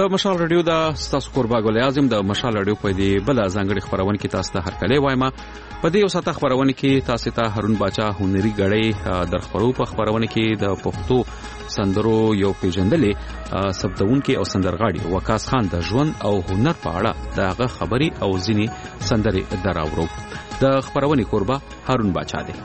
د مشال رادیو د تاسو قربا ګل اعظم د مشال رادیو په دی بل ځانګړي خبرونه کې تاسو ته هرکلی وایم. په دې وساته خبرونه کې تاسو ته هارون باچا هنري غړې در خبرو په خبرونه کې د پښتو سندرو یو پیژندلې سبدونکو او سندرغاړي وقاص خان د ژوند او هنر په اړه دغه خبري او ځینی سندري دراوړو. د خبرونه قربا هارون باچا دی.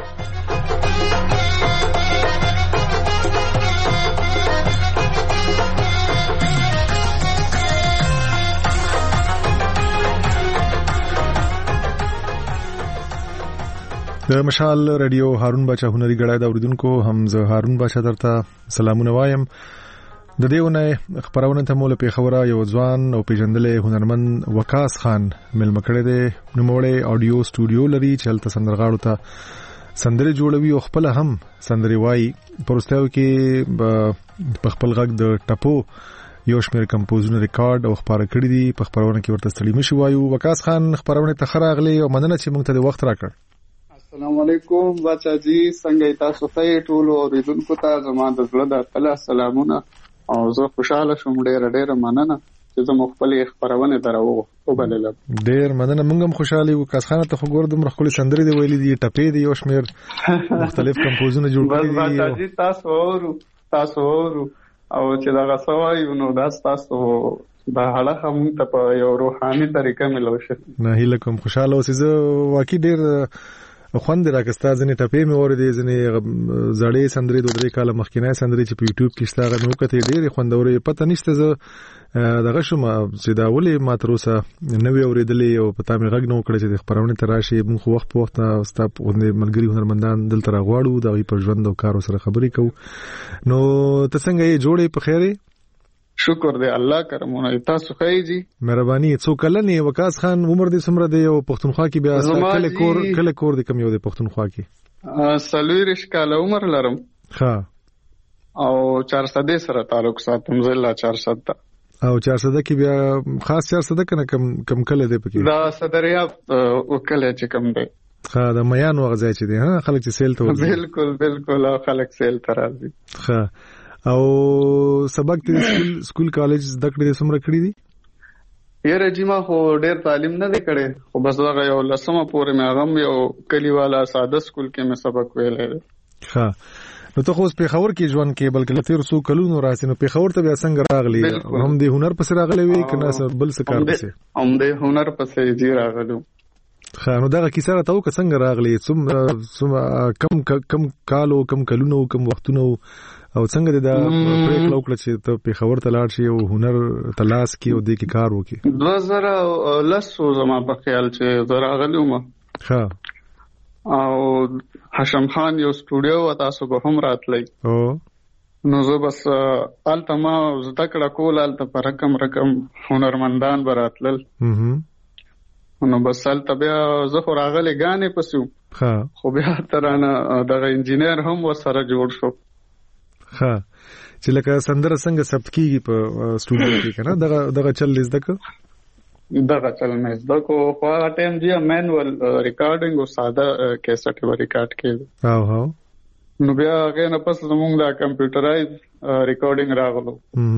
د مشال رادیو هارون باچا هنري غړای دا اوریدونکو هم زه هارون باچا درته سلامونه وایم. د دیونه خبرونه ته مول په خبره یو ځوان او پیژندل هنرمند وقاص خان ملمکړه د نوموړی اډیو سټوډیو لري چې هلته سندرغاړو ته سندري جوړوي او خپل هم سندري وای پرستاو کې په خپل غږ د ټپو یو شمېر کمپوزونه ریکارډ او خبره کړې دي. په خبرونه کې ورته ستړي مشي وایو. وقاص خان خبرونه ته خراغلي او مننه چې موږ ته د وخت راکړ. السلام علیکم بچا جی څنګه تاسو ته ټول اوریدونکو ته زما د زړه د خپل سلامونه او زه خوشاله شوم. ډېر مننه چې زه خپل خبرونه درو وبلل. ډېر مننه. موږ هم خوشاله یو. وقاص خان ته خو ګور د مرخ کولې سندري دی ویلې دي ټپې دي یو شمېر مختلف کمپوزونه جوړ کړي دي. بچا جی تاسو او چې دا غسوای نو دا تاسو دا حاله هم ته په یو روحاني طریقه ملو شي. نه هیله کوم خوشاله اوسې. زه واقعي ډېر خوند راکستا ځنې ټپې مې اوریدې ځنې زړې سندري د 3 کال مخکینه سندري چې په یوټیوب کې شته غو کته ډېر خوندورې پته نشته. زه دغه شوم چې دا ولې ما تر اوسه نوې اوریدلې او پته مې غږ نو کړی چې د خبرونه تراشي موږ وخت په وخت ستاپ ملګری هنرمندان دلته راغواړو د په ژوند او کار سره خبرې کوو. نو ته څنګه یې جوړې په خیره؟ شکر دی الله کرمونه تاسو خیجی مهرباني. څو کلنې وقاص خان عمر دې سمره دی او پښتونخوا کې بیا کله کور د کم یو د پښتونخوا کې 40 کال عمر لرم. ها او 400 سره تعلق ساتم. زله 400 او 400 کې بیا خاص 400 کنه کم کله دی پکې دا صدریاب وکله چې کم دی. ها د میان وغځای چې دی ها خلک چې سیل ته بالکل او خلک سیل ته راځي. ها او سبق ته سکول کالج زده کړې سمره کړې دي؟ یاره جی ما خو ډېر تعلیم نه دی کړی خو بس هغه یو لسمه پورې مې هغه یو کلیواله ساده سکول کې مې سبق ویلی. ښه نو ته خو اوس پېښور کې ژوند کې بلکې له تېرو څو کلونو راسې نو پېښور ته بیا څنګه راغلی؟ هم د هنر پسې راغلی وې که نه بل څه کار پسې؟ هم د هنر پسې جی راغلو. ښه نو دغه کیسه راته وکړه څنګه راغلی؟ کم کالو کم کلونو کم وختونو او څنګه د پریکړه وکړه چې ته پېښور ته لاړ شې او هنر تلاش کې او دې کې کار وکړې؟ 2010 زما په خیال چې زه راغلی وم. ښه او حشم خان یو سټوډیو و تاسو به هم راتلی. نو زه بس هلته ما زده کړه کول. هلته په رقم هنرمندان به راتلل. نو بس هلته بیا زه خو راغلی ګانې پسې وم خو بیا ترانه دغه انجینیر هم ورسره جوړ شو. ها چې لکه سندره څنګه ثبت کیږي په سټوډیو کې کنه دغه چل زده کو مې زده کو. خو هغه ټایم دی مینوال ریکارډینګ او ساده کیسټ و ریکارډ کېږي. هاو نو بیا هغه نه پس زموږ د کمپیوټرایز ریکارډینګ راغلو.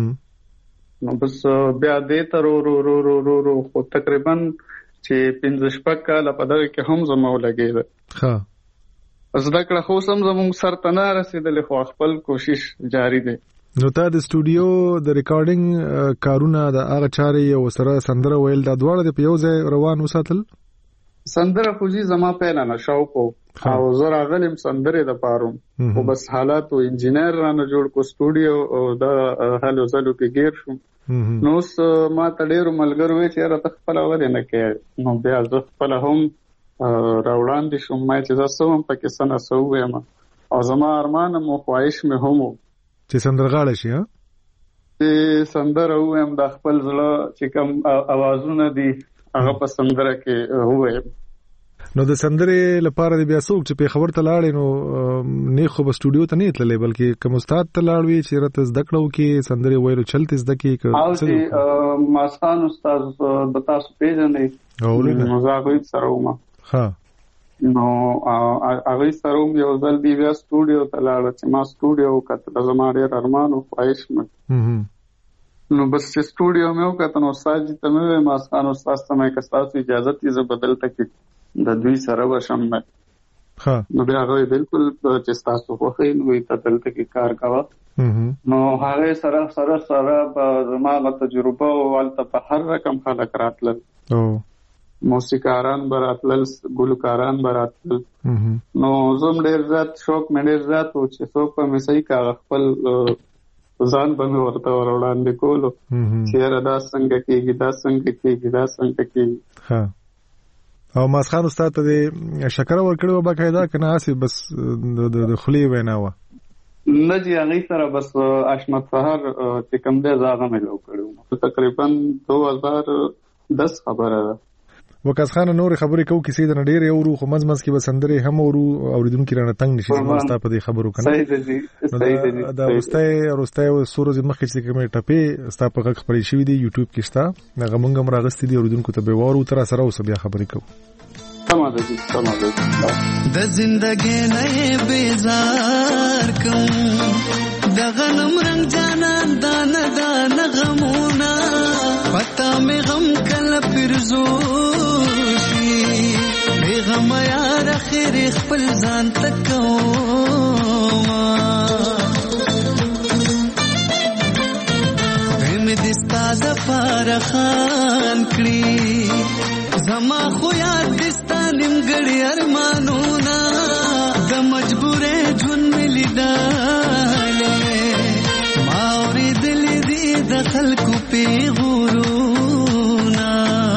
نو بس بیا دې تر ورو خو تقریبا چې 15 کال په دغه کې هم زمو لګیږي. ها زده کړه خو سم زموږ سر ته نه رسیدلې خو خپل کوشش جاری دی. نو ته د سټوډیو د ریکارډینګ کارونه د هغه چارې او سره سندره ویل دا دواړه د یو ځای روان وساتل؟ سندره خو جی زما پیل نه شوق او زه راغلم سندره د پاروم خو بس حالات او انجینیر رانه جوړ کو سټوډیو او د هلو زلو کې گیر شوم. نو ما ته ډېر ملګرو وی چې راته خپل ولې نه کې. نو بیا زه خپل هم راوړاندې شوم ما چې زه سوم پکې سنه سوم او زما ارمان مو خواهش مې هم چې سندرغاړی شي. ها چې سندره وایم د خپل زړه چې کوم اوازونه دي هغه په سندره کې وایم. نو د سندرې لپاره بیا څوک چې پېښور ته لاړې نو نه خو په سټوډیو ته نه تللې بلکې کوم استاد ته لاړوي چې راته زده کړو کې سندرې ویلو چلته زده کې او چې ماسخان استاد د تاسو پیژنې نو زه هغه سره وم. ها نو هغه سره یو ځل بیا سټوډیو ته لاړ چې ما سټوډیو کته زما ډېر ارمان او خواهش مې نو بس سټوډیو مې وکړ نو استاد ته مې ما ستاسو استاد ته مې کستاسو اجازه تیزه بدل تکي د دوی سره وشم ها نو بیا هغه بالکل چې تاسو خو خې نو ته دلته کې کار کاوه نو هغه سره ما تجربه ولته په هر رقم خلک راتلل او موسیقاران براتلل ګلوکاران براتلل نو زم ډیر زیات شوق مې ډیر زیات و چې څوک په مسای کا خپل ځان باندې ورته وړاندې کولو چې دا څنګه کېږي ها او ماسخان استاد ته شکر ورکړو باقاعده کنه اسی بس د خلی وینا و نه جی هغه سره بس اشمت سحر چې کوم دې زاغه مې لو کړو تقریبا 2010 خبره ده وکاس خان نور خبرې کوو کیسې د نډیر یو روخ مزمز کې بسندرې هم ورو اوریدونکو رانه تنگ نشي زموږ په دې خبرو کنه صحیح دي دا روستای سورز مخکې چې کومه ټپې ستا په غږ خبرې شوې دي یوټیوب کې شته هغه مونږ هم راغستې دي اوریدونکو ته به وارو تر سره اوس بیا خبرې کوو تمام دي د زندګۍ نه بیزار کوم د غنم رنگ جانان دان غمونا پتا می غم کله پرزوشي بی غم یار اخر خپل ځان تکوما هم دستا د فارخان کړي زما خو یاد دستا نیمګړی ارمانونا د مجبورې ژوند ملي د خلکو پیغورونا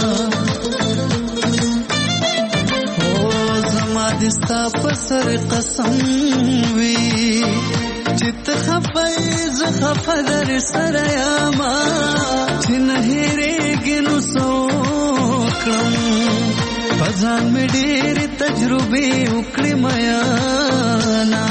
او زما دستا پسر قسم وی چت خفیز خفدر سریاما چن هیرېږي نو سوکړم پځان مې ډېر تجربه وکړې میانا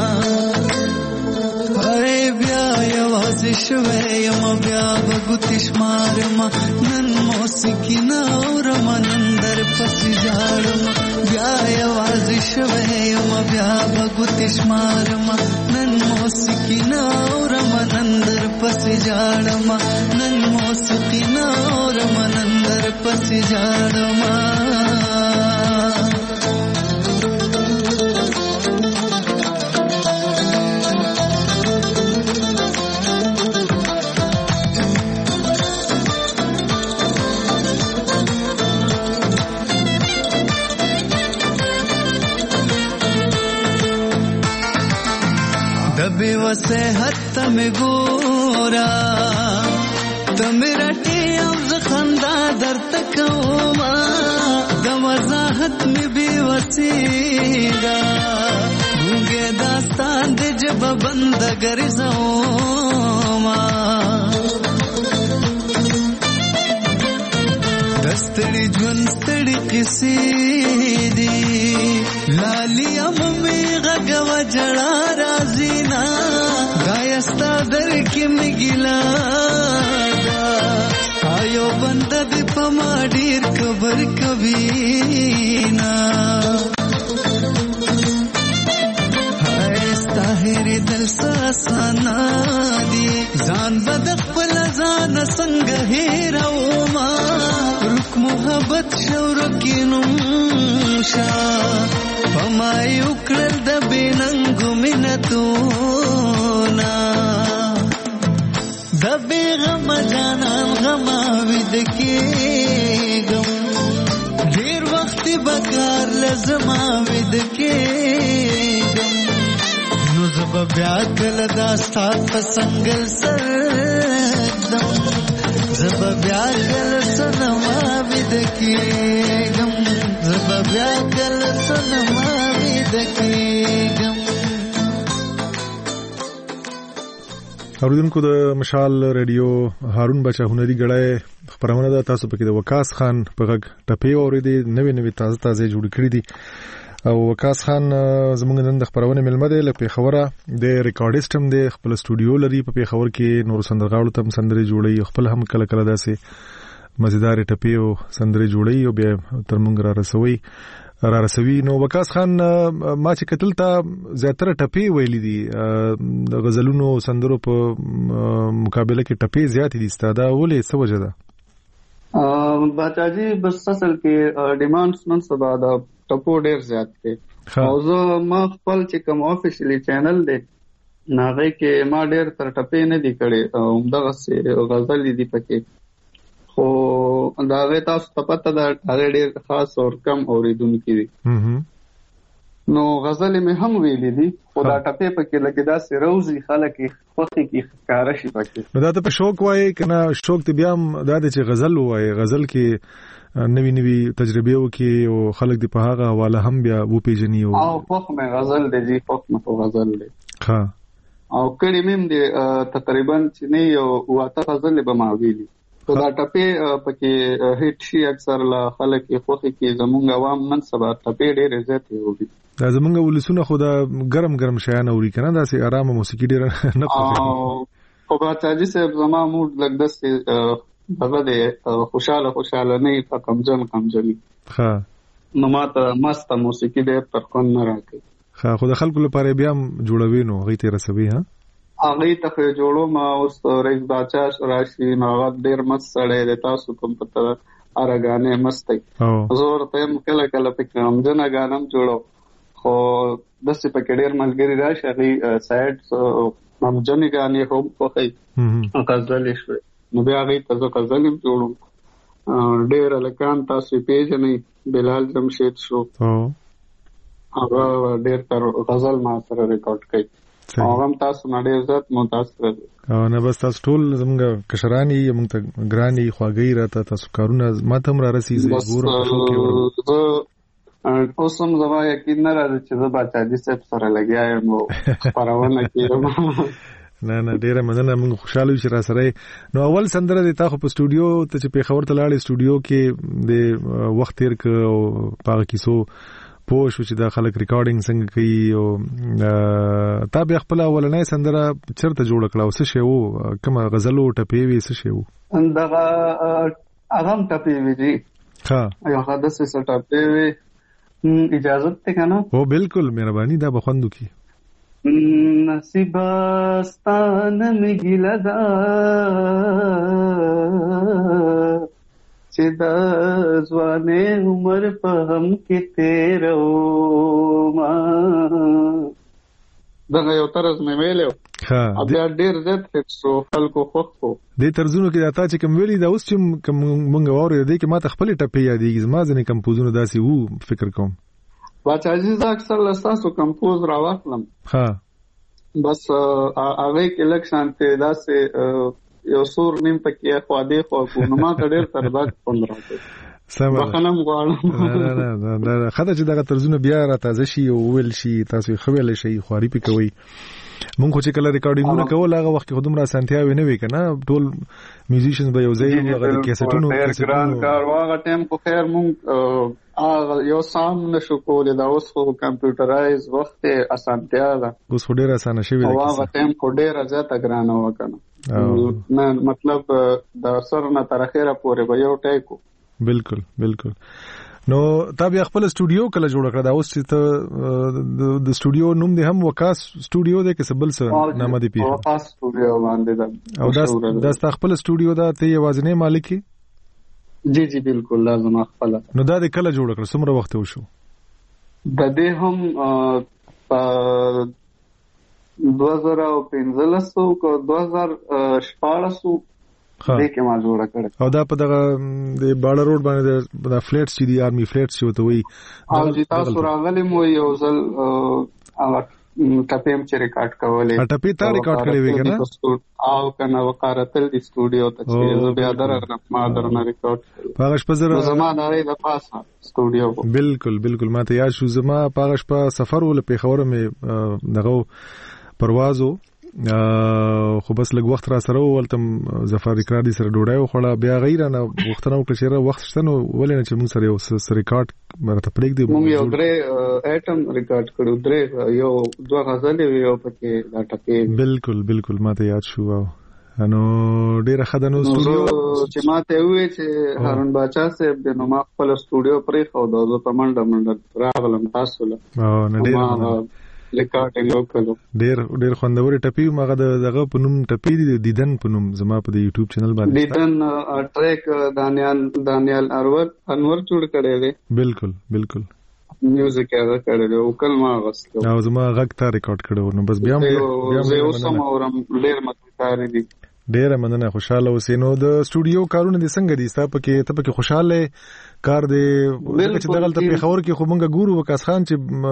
شوه یم بیا بغوتش مارما نن موسیقي ناورم نندر پس جاړم بیا یواز شوه یم بیا بغوتش مارما نن موسیقي ناورم نندر پس جاړم نن موسیقي ناورم نندر پس جاړم صحت تم ګورا تم رټي او زخندا درته کوما د وضاحت می بي وسیدا ګونګه داستان د جب بند ګرځوما دستړي ژوند ستړي قصې دي لالي امي غغو جړا رازینا دایستا در کې مګلا آیو بند دې پما ډیر خبر کبینا هستا هر دل ساسانا دي ځان بد خپل ځان څنګه هیروما رک محبت شور کینم شا پما یو کړل د بیننګ منتونا د بیغم جانان غما ود کېګم ډیر وخت بکار لزما ود کېګم نو زب بیا کله داستا پسنګل سردم زب بیا کله سنما ود کېګم زب بیا کله سنما ود کېګم اوریدونکو د مشال ریډیو هارون بچا هنري غړای خبرونه ده تاسو پکې د وکاس خان په غږ ټپې اوریدي نوې تازه جوړ کړې دي او وکاس خان زموږ نن د خبرونه ملمه ده لکه خبره د ریکارډیست هم د خپل سټوډیو لري په خبر کې نور سندرغاړو تم سندري جوړي خپل هم کله داسې مزیدار ټپې او سندري جوړي او بیا تر موږ را رسوي را رسوي. نو وقاص خان ما چې کتل تا زیاتره ټپې ویلي دي د غزلونو سندرو په مقابله کې ټپې زیات دي ستاده ولې څه وجه ده؟ باچاجي بس اصل کې ډیمانډز نن سبا د ټپو ډیر زیات دي او زه ما خپل چې کوم افیشلی چینل دی ناغه کې ما ډیر تر ټپې نه دی کړي همدغه سه غزل دي پکې خو دا غي تاسو ته پته ده هغه ډیر خاص او کم اوریدونکو دي نو غزل مې هم ویلې دي خو دا ټپې پکې لګیدا سه روزي خلک خوخي کې ښکارا شي پکې نو دا ته په شوق وای کنه شوق ته بیا دا چې غزل وای غزل کې نوی نوی تجربه وکي او خلک دی په هغه حواله هم بیا و پیژني او خوخ مې غزل دی خوخ مې غزل دی ها او کړي مې دی تقریبا چې نه یو واته غزل به ما ویلي تو دا ټپې پکې هیټ شي اکثر لا خلک خوخي کې زمونږ عوام نن سبا ټپې ډېرې زیاتې وي دا زمونږ ولسونه خو دا ګرم ګرم شیان اوري کنه دا سي آرام موسیقي ډېر نه کوي خو باچاجي صاحب زما موډ لګ دسته دغه دې خوشاله نه کمجن ها نو ماته مست موسیقي دې پر خون نه راکې ها خو د خلکو لپاره بیا جوړوي نو غي ته رسوي ها هغه ته جوړو ما اوس رئیس باچا راشي نو هغه ډیر مست سړی دی تاسو کوم پته ارګانې مست دی زور ته کله کله پکې هم جنا غانم جوړو خو دسه پکې ډیر ملګری راشي هغه سایډ هم جنې غانې هم پخې غزل شوي نو بیا هغه ته غزل جوړو ډیر لکان تاسو پیژنې بلال جمشید شو هغه ډیر تر غزل ما سره ریکارډ کړي هم تاسو نړۍ عزت متاثر او نه بس تاسو ټول زموږ کشرانی موږ ته ګرانی خواږی راته تاسو کارونه ماته هم را رسیږي ګورم په شو کې اوسم زما یقین نه راځي چې زه باچاجي صاحب سره لګیا یم او خبرونه کوم نه ډیره مننه موږ خوشاله یو چې را سره نو اول سندره د تاسو په سټوډیو ته چې په خبر ته لاړې سټوډیو کې د وخت تیر ک او پاګه کیسو پوه شو چې دا خلک ریکارډینګ څنګه کوي او تا بیا خپل اولنۍ سندره چرته جوړ کړه او څه شی وو کوم غزل او ټپې وي څه شی وو دغه اغم ټپې وي جی ها یو حدث څه ټپې وي اجازه ته کنه او بالکل مهرباني دا بخوندو کی نصیبستان مګیلا دا چې د ځوانې عمر په هم کې تیرو ما دغه یو طرز مې ویلو ها بیا ډېر زیات هیڅ خلکو خوښو دې طرزونو کې دا چې کوم ویلي دا اوس چې کوم مونږ واره دې کې ماته خپل ټپې یادېږي زما ځنې کمپوزونه داسې وو فکر کوم باچاجي زه اکثر لستاسو کمپوز راوخلم ها بس هغه کې لک شانته داسې یو سور نیم پکې خو دې خو نو ما ته ډېر تر بعد 15 سم بخنم غواړم نه خدای چې دغه طرزونه بیا را تازه شي او ویل شي تاسو خویل شي خواري پکوي مونږ خو چې کله ریکارډینګونه کول هغه وخت کې خودم را سنتیاوي نه وی کنه ټول میوزیشنز به یو ځای هغه کیسټونو کار واغه ټیم خو خیر مونږ یو سام نشو کولای دا اوس خو کمپیوټرایز وخت اسانتیا ده اوس ډیر اسانه شوی دی واغه ټیم خو ډیر زیاته ګرانه وکنه نه مطلب د سر نه تر اخره پورې به یو ټایکو بالکل نو تا بیا خپل سټوډیو کله جوړ کړ دا اوس چې ته د سټوډیو نوم دی هم وکاس سټوډیو دی کې سبل څه نامه دی پیښه وکاس سټوډیو باندې دا او دا خپل سټوډیو دا ته یوازنی مالک جی بالکل لازم خپل نو دا د کله جوړ کړ څومره وخت وشو د دې هم 2015 کو 2014 دې کې ما جوړ کړ او دا په دغه د باړه روډ باندې د فلیټس چې دی آرمي فلیټس چې وته وي او چې تاسو راغلی مو یو ځل هغه ټپیم چې ریکارډ کولې ټپې تا ریکارډ کړې وی کنه او کنه وقارتل د سټوډیو ته چې بیا درنه ما درنه ریکارډ پاغش په زره زمانه لري د پاسه سټوډیو بالکل ما ته یاد شو زما پاغش په سفر ول په خبره مې دغه پروازو خو بس لږ وخت را سره ولتم ظفر ریکارډي سره ډوډۍ وخوړه بیا غیر نه وختونه وکړه چې وخت شته نو ولې نه چې موږ سره یو ریکارډ مرته پلیک دی موږ یو درې اټم ریکارډ کړو درې یو دوه غزلې یو پکې دا ټکي بالکل ما ته یاد شو نو ډیر خدانو سټوډیو چې ماته وې چې هارون باچا صاحب د نو ما خپل سټوډیو پرې خو د زو په منډه راغلم تاسو له او نه ډیر ریکارډینګ وکړو. ډیر خوندور ټپی ماغه دغه په نوم ټپی دي دیدن په نوم زما په یوټیوب چینل باندې دیدن ټریک دانیال انور جوړ کړی دی. بالکل میوزیک هغه کړی او کلمه غوښتو او زما غږ ته ریکارډ کړو. نو بس بیا زه اوسم اورم ډیر متکار دي. ډیر مننه خوشاله اوسې. نو د سټوډیو کارونه د څنګه دي ستا پکې خوشاله کار دی چې دغه ته په خبر کې خو مونږ ګورو وکاس خان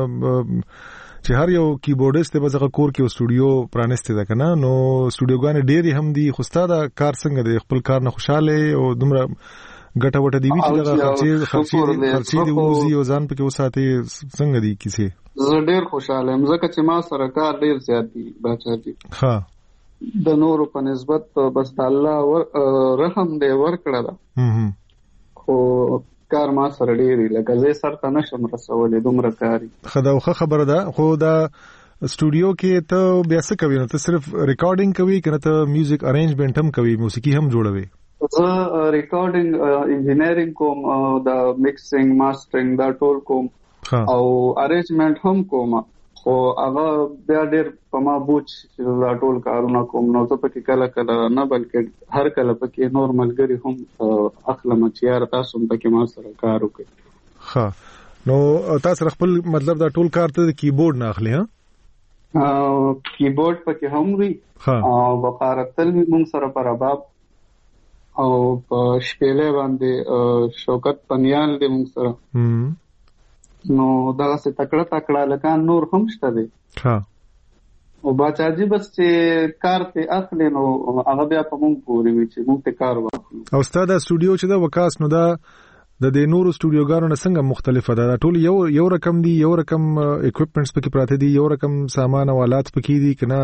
چې هر یو کیبورډیست به ځکه کور کې سټوډیو پرانسته ده کنه. نو سټوډیوګان ډېری هم دي خو ستا دا کار څنګه دی خپل کار نه خوشاله او دومره ګټه وټه دی چې دغه خرچې دی وزي او ځان پکې وساتي څنګه دی کیسه. زه ډېر خوشاله یم ځکه چې ما سره کار ډېر زیات دی بچا دي. ها د نورو په نسبت بس الله رحم دې ورکړه ده خو کار ما سره ډېری لکه زه سره نشم رسولې دومره کاری. خداوخه خبره ده. خو دا سټوډیو کې ته بیا څه کوي نو ته صرف ریکارډینګ کوي کنه ته میوزیک ارینجمنت هم کوي موسیقي هم جوړوي؟ زه ریکارډینګ انجینیرینګ کوم د میکسینګ ماسترینګ دا ټول کوم او ارینجمنت هم کوم خو هغه بیا ډېر په ما بوج چې دا ټول کارونه کوم نو ته پکې کله نه بلکې هر کله پکې نور ملګری هم اخلم چې یار تاسو پکې ما سره کار وکړي. ها نو تاسو خپل مطلب دا ټول کار ته کیبورډ نه اخلي؟ ها کیبورډ پکې هم وي او بقارتل موږ سره پر باب او په شپېلې باندې شوکت پنیال دې موږ سره نو دا څه تکړه لکه نور هم شته دي. ها او باچا جی بس چې کار ته اخلي نو هغه بیا په موږ پورې وي چې موږ ته کار واخلو. او ستاسو د سټوډیو چې دا وکاس نو دا د نورو سټوډیوګانو نه څنګه مختلفه ده؟ ټول یو رقم دي یو رقم اکوپمنټس پکې پراته دي یو رقم سامان او آلات پکې دي کنه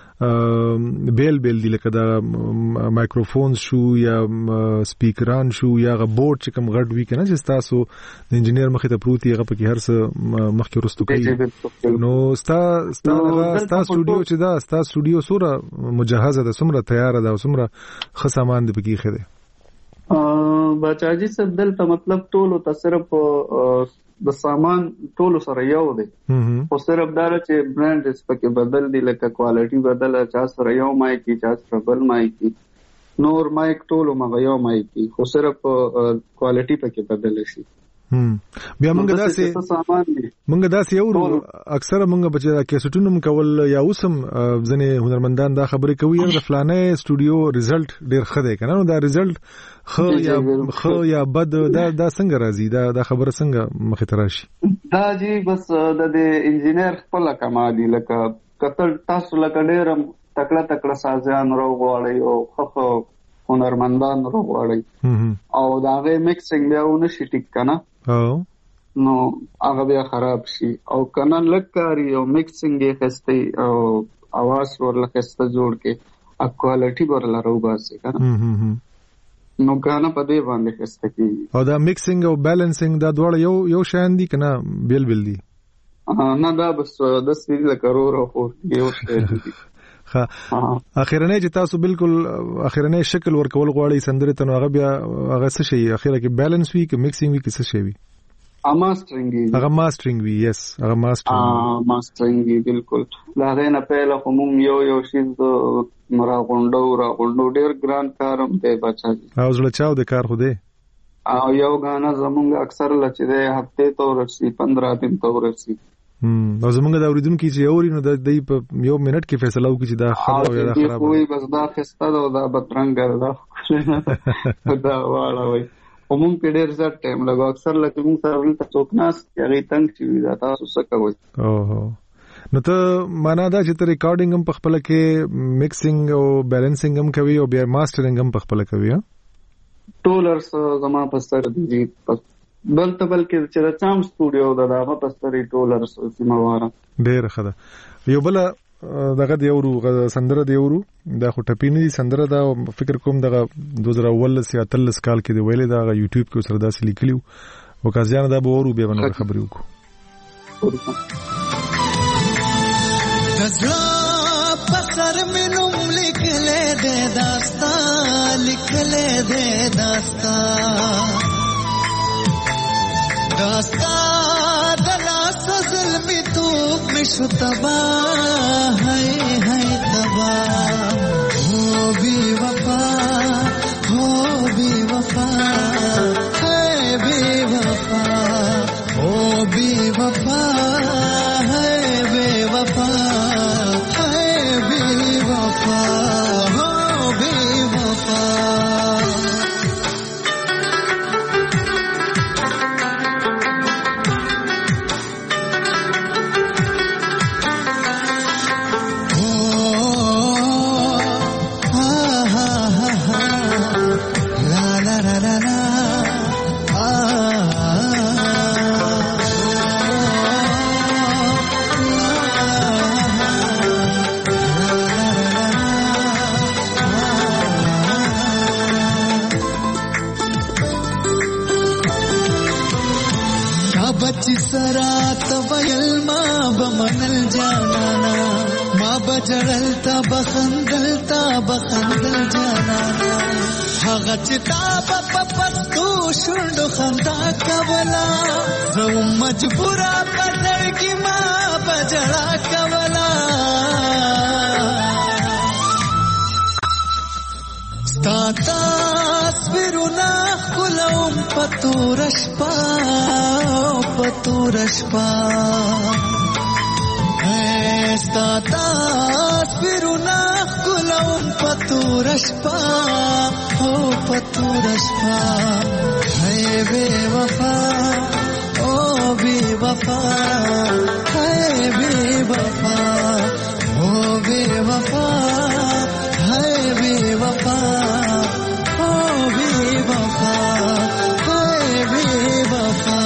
بیل دي لکه دا مایکروفون شو یا سپیکران شو یا غ بورډ چې کوم غټ وی کنه چې تاسو د انجینیر مخې ته پروتي هغه پکې هر څه مخکې رستو کوي. نو ستا سټوډیو چې دا ستا سټوډیو سوره مجهزه ده سمره تیار ده او سمره خ سامان دې پکې خره؟ بچاجي سب دلته مطلب ټولو ته صرف د سامان ټولو سره یو دی خو صرف دا چې برانډ پکې بدل دي لکه کوالټي بدل چا سره یو مایک چا سره بل مایک نور مایک ټولو مغه یو مایک خو صرف کوالټي پکې بدل شي. بیا مونږ داسې یو اکثره مونږ بچا کیسټونو کول یا اوسم ځنې هنرمندان دا خبرې کوي د فلانه سټوډیو ریزلټ ډیر ښه دی کنه نو دا ریزلټ خو یا بد دا څنګه راځي دا خبره څنګه مخې ته راشي؟ دا جی بس د انجینیر خپل کمالي لکه کتل تاسو لکه ډیر تکړه سازیان راغواړي او خو هنرمندان راغواړي او دا غي میکسینګ بیا ونه شي ټیک کنه نو هغه بیا خراب شي او کنه لکاري او میکسینګ یې خسته او आवाज ورله خسته جوړ کې ا کوالټي ورله راوباسي کنه نو غانا په دې باندې خسته کیږي. او دا میکسینګ او بیلنسینګ دا دواړه یو شان دي کنه بیل دي؟ نه دا بس 10 ملي کرور او یو شی دي. اخیرنه چې تاسو بالکل اخیرنه شکل ورکول غواړي سندره ته هغه بیا هغه څه شي اخیره کې بیلنس وی کې میکسینګ وی کې څه شي وی؟ ماسترینګ وی یس هغه ماسترینګ بالکل لا غنه پهله کوم یو شی د مرا غونډو ډیر ګران کارم دی بچا او زړه چاو د کار خو دی او یو غانا زمونږ اکثر لچې د هفته تور شي 15 دن تور شي او زمونږ دا اوریدونکو چې اوري نو د یو منټ کې فیصله وکړي چې دا خراب یا دا خراب وي بس دا خسته دا بدرنګ دا واړه وي کوم په ډیر ځات ټایم لګو اکثر لکه موږ سره ولته څوکناس یغي تنګ شي دا تاسو څه کوئ؟ اوه نو ته معنا دا چې ته ریکارډینګ هم په خپل کې میکسینګ او بیلنسینګ هم کوي او بیا ماسترینګ هم په خپل کوي؟ ټولرز زما په سر دي بلته بلکې چې چام سټوډیو دا هغه پستري ټولرز سیمواره ډېر ښه ده. یو بل دغه دیورو سندره دیورو دا خو ټپینی سندره دا فکر کوم دغه 2019 یا 13 کال کې دی ویلې دا یوټیوب کې سره داسې لیکلیو وکازیان دا به ورو به باندې خبرې وکړو. دزړه پسر مینوم لیکلې دے داستان لکھلے دے داستان داستان دلا ظلمی تو مشو تباہ ہے تباہ ہو بی وفا ہے بے وفا ہو بی وفا ہے بے وفا ہے بے وفا ہو بے وفا बची सरात वयल मां बमनल जानाना मां बजड़लता बखंदल जानाना हगा चिताब पपतू शुंडो खंदा कवला जो मजबूरा पदर की मां बजड़ा कवला स्ताता स्विरुना कुलम पतूरशपा स्ताता स्विरुना कुलम पतूरशपा हो पतूरशपा है बेवफा ओ बेवफा है बेवफा ओ बेवफा है बेवफा ओ बेवफा है बेवफा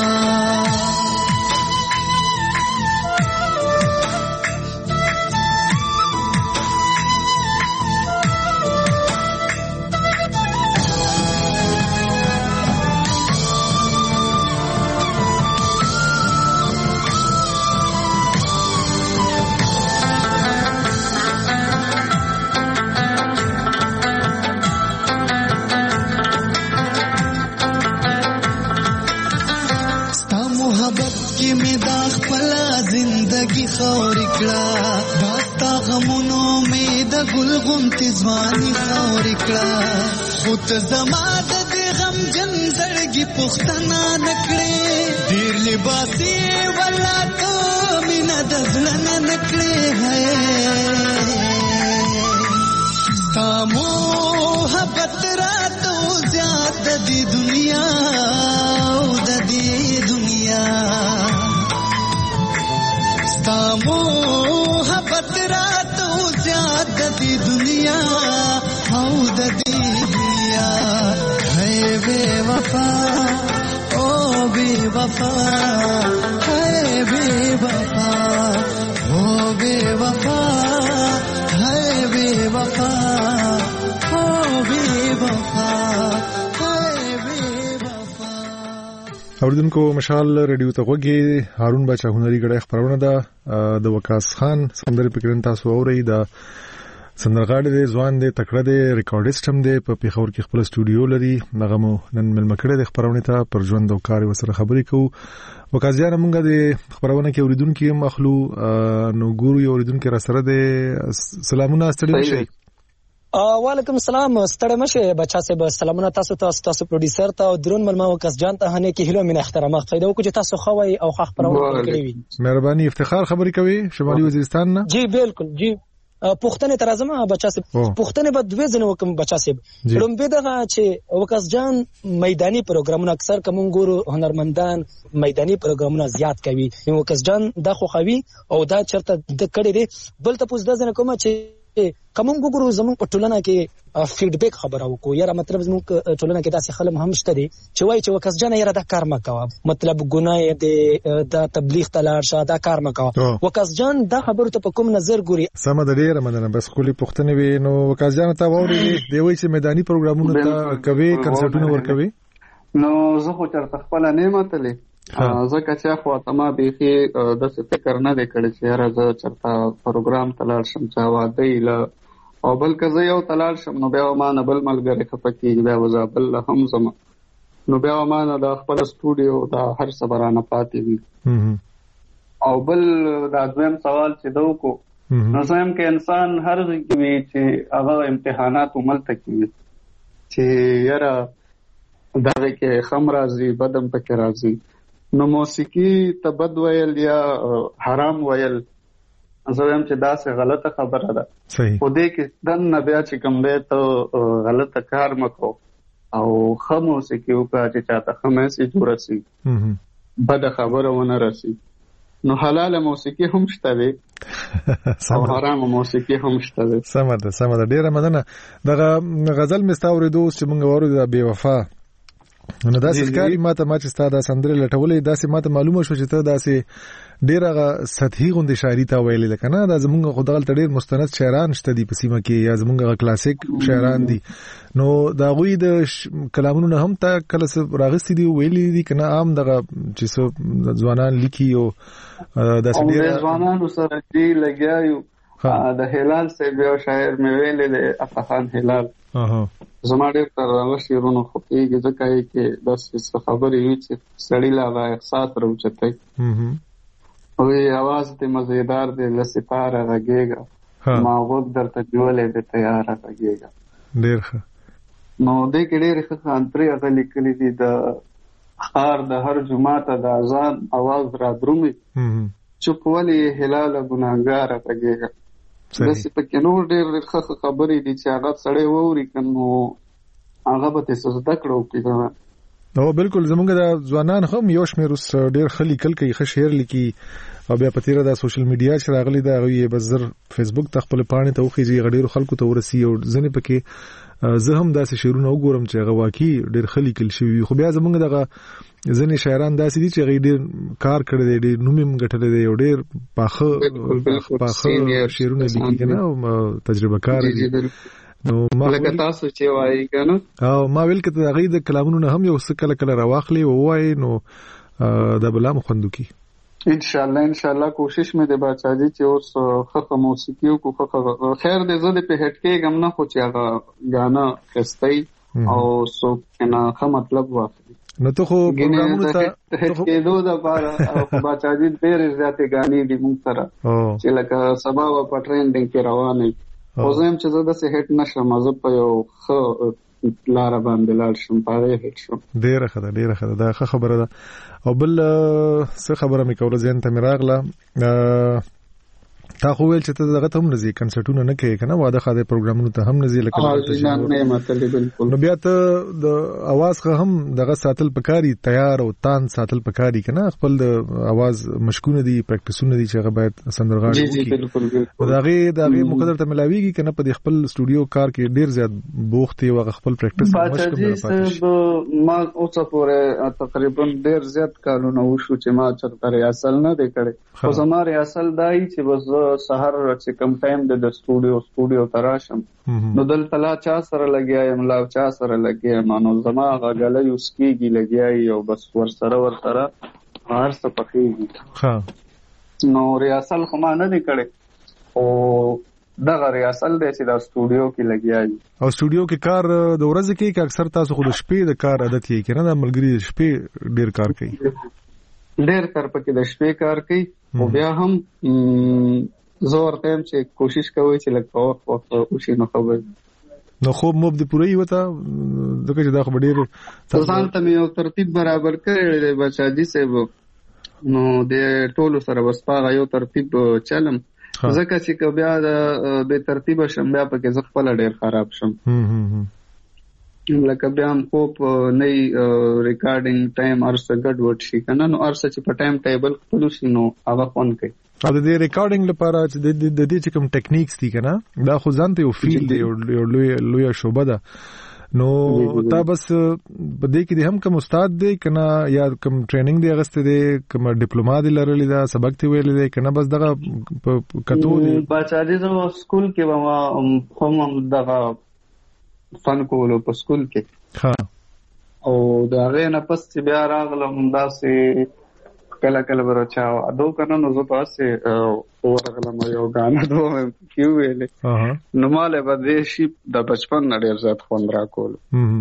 जिंदगी खौरी कड़ा दास्ता गमुनो में द गुलगुमती ज़वानी खौरी कड़ा खुद ज़माद दे गम जंजरगी पुख्तना नकड़े दीर लिबासी वाला तो मिना दज़लना नकड़े है सामो हबतरा तो ज़्यादा दी दुनिया मोह बतरा तो ज्यादा दी दुनिया हौद दी दुनिया है बेवफा ओ बेवफा है बेवफा ओ बेवफा है बेवफा ओ बेवफा اوریدونکو مشال ریډیو ته غوږی هارون بچا هنري غړي خبرونه ده د وکاس خان سندرې پکرن تاسو اوري د سندرغاړي د ځوان د تکړه د ریکارډیست هم د په پیښور کې خپل استودیو لري نغمو نن ملمکړه د خبرونه ته پر ژوند او کار وسره خبرې کوو وکازیان موږ د خبرونه کې اوریدونکو مخلو نو ګورو اوریدونکو را سره د سلامونه ستړي شي وعلیکم السلام ستړی مشه بچا صاحب سلامونه تاسو پروډوسر ته او درون ملما وکاس جان ته هنه کې هلو من احترام خیده او چې تاسو خوي او خ خبرونه کړی وي مهرباني افتخار خبرې کوي شمالي وزیرستان نه جی بالکل جی پښتنه ترازمه بچا صاحب پښتنه به دوه ځنه وکم بچا صاحب لومبه دغه چې وکاس جان میدانی پروګرامونه اکثر کوم ګورو هنرمندان میدانی پروګرامونه زیات کوي وکاس جان د خو خوي او دا چرته د کړي دي بل ته پوز د ځنه کوم چې کوم ګورو زمون په ټولنه کې فیډبیک خبره وکړو یاره مطلب زمون ټولنه کې داسې خلک هم شته دي چې وایي چې وکاس جان یاره دا کار مکوه مطلب ګناه دی د تبلیغ تلار شه دا کار مکوه وکاس جان دا خبره ته په کوم نظر ګوري سم د ډیره مننه بس خولي پښتنه وي نو وکاس جان ته ووري دی وایي چې میدانی پروګرامونه ته کوي کنسرټونه ور کوي نو زه خو چرته خپل نه ماتلې زکه چې خو ته ما به د څه فکر نه وکړ چې یاره زه چرته پروګرام تلل شم چې واده له او بل که زه یو تلال شم نو بیا ما نه بل ملګری خفه کېږي، بیا به زه بل هم ځم، نو بیا ما نه د خپل سټوډیو دا هر څه به رانه پاتې وي. او بل دا دویم سوال چې ده وکړو، نو زه یم که انسان هر ځای کې وي چې هغه امتحانات هملته کې وي چې یاره دغې کې ښه م راځي بد هم پکې راځي، نو موسیقي ته بد ویل یا حرام ویل زه وایم چې داسې غلطه خبره ده. خو دې کې دننه بیا چې کوم دی ته غلطه کار مه کوو او ښه موسیقي وکړه چې چاته ښه میسج ورسي، بده خبره ونه رسي. نو حلاله موسیقي هم شته دی او حرامه موسیقي هم شته دی. سمه ده ډېره مننه. دغه غزل مې ستا اورېدو اوس چې موږ واورېدو دا بې وفا، نو داسې ښکاري ماته ما چې ستا دا سندرې لټولې داسې ماته معلومه شوه چې ته داسې ډېر هغه سطحي غوندې شاعري ته ویلې ده که نه؟ دا زمونږ خو دغلته ډېر مستند شاعران شته دي په سیمه کې، یا زمونږ هغه کلاسیک شاعران دي، نو د هغوی د کلامونو نه هم تا کله څه راغستې دي ویلي دي که نه؟ عام دغه چې څه ځوانان لیکي او داسې ډېر ځوانانو سره چې لګیا یو. د هلال صاحب یو شاعر مې ویلې دی، افخان هلال، زما ډېر تر هغه شعرونو خوښېږي ځکه یې کې داسې څه خبرې وي چې سړي له هغه احساس راوچتوي. وی आवाज دې مزیدار دې له ستاره غږېږه، ما غوږ درته جوړلی دې تیاره غږېږه. ډېر ښه. نو دې کې ډېرې ښه خانترې هغه لیکلي دي. د ښار د هر جوماته د اذان اواز را درومي، چوپ ولې هلاله ګناهګاره غږېږه. داسې پکې نور ډېر ښه خبرې دي چې هغه سړی واوري که نو هغه به ترې څه زده کړه وکړي. او بالکل زمونږ د ځوانان هم یو شمېر اوس ډېر ښه لیکل کوي، ښه شعر لیکي، او بیا په تېره دا سوشل میډیا چې راغلي ده هغوی یې بس زر فیسبوک ته خپلې پاڼې ته وخېږي، هغه ډېرو خلکو ته ورسي، او ځینې پکې زه هم داسې شعرونه وګورم چې هغه واقعي ډېر ښه لیکل شوي وي. خو بیا زمونږ دغه ځینې شاعران داسې دي چې هغوی ډېر کار کړی دی، ډېر نوم یې ګټلی دی، او ډېر پاخه شعرونه لیکي که نه، او تجربه کار دي. نو لکه تاسو چې وایي که نه، او ما ویل که د هغوی د کلامونو نه هم یو څه کله کله راواخلې ووایې نو دا به لا مو خوند وکړي. انشاءالله کوشش مې د باچاجي چې اوس ښه موسیقي وکړو. خیر دی زه دې په هټ کېږم نه، خو چې هغه ګانا ښایستی او څوک نه ښه مطلب واخلي. نو ته خو پروګرامونو ته هټ کېدو دپاره باچاجي ډېرې زیاتې ګانې دي موږ سره چې لکه سبا به په ټرینډینګ کې روانې، خو زه یم چې زه داسې هټ نه شم، زه په یو ښه لاره باندې لاړ شم، په هغې هټ شم. ډېره ښه ده دا ښه خبره ده. او بل څه خبره مې کوله ذهن ته مې راغله، تا خو ویل چې ته دغه ته هم نه ځې، کنسرټونه نه کوې که نه، واده خاده پروګرامونو ته هم نه ځې، نو بیا ته د اواز ښه هم دغه ساتل پکاري، تیار او تان ساتل پکاري که نه، خپل د اواز مشکونه دي، پریکټسونه دي چې هغه باید سندرغاړي وکړي. د هغې موقع درته ملاویږي که نه په دې خپل سټوډیو کار کې ډېر زیات بوخت یې، هغه خپل پریکټس ما اوسه پورې تقریبا ډېر زیات کارونه وشو چې ما چېرته ریاسل نه دی کړی، خو زما ریاسل دا وي چې بس سحر چې کم ټایم د سټوډیو ته راشم نو دلته لا چا سره لګیا یم، لا چا سره لګیا یم، نو زما هغه ګله یوز کېږي لګیا یي او بس ورسره هر څه پخېږي. نو ریاسل خو ما نه دی کړی، خو دغه ریاسل دی چې دا سټوډیو کې لګیا یي. او سټوډیو کې کار د ورځې کوي که اکثر تاسو خو د شپې د کار عادت یې که نه؟ د ملګري د شپې ډېر کار کوي. ډېر تر پکې د شپې کار کوي، خو بیا هم زه ورته یم چې کوشش کوئ چې لږ په وخت وشي نو ښه به وي. نو خوب موب دې پوره وي ورته؟ ځکه چې دا خو به ډېر ځان ته مې یو ترتیب برابر کړی دی بچاجي صاحب، نو د ټولو سره بس په هغه یو ترتیب چلم، ځکه چې که بیا د بې ترتیبه شم بیا پکې زه خپله ډېر خراب شم. لکه بیا هم خوب نه ریکارډینګ ټایم هر څه ګډوډ شي که نه، نو هر څه چې په ټایم ټیبل خپل شي نو هغه خوند کوي. او د دې ریکارډینګ لپاره چې د دې چې کوم ټیکنیکس دي که نه، دا خو ځان ته یو فیلډ دی، یو لویه شعبه ده. نو تا بس په دې کې دې هم کوم استاد دی که نه، یا کوم ټریننګ دی اغستی دی، کوم ډیپلوما دی لرلی ده، سبق دی ویلی دی که نه، بس دغه کتو دی؟ باچاجي زه سکول کې به هم دغه فن کولو په سکول کې، او د هغې نه پس چې بیا راغلم داسې کله کله ورچا ادو کنه نو زه پاسه ورغلم یو غانا دوه کیو ویلې نو ماله بده شي د بچپن نړۍ زات خوند را کول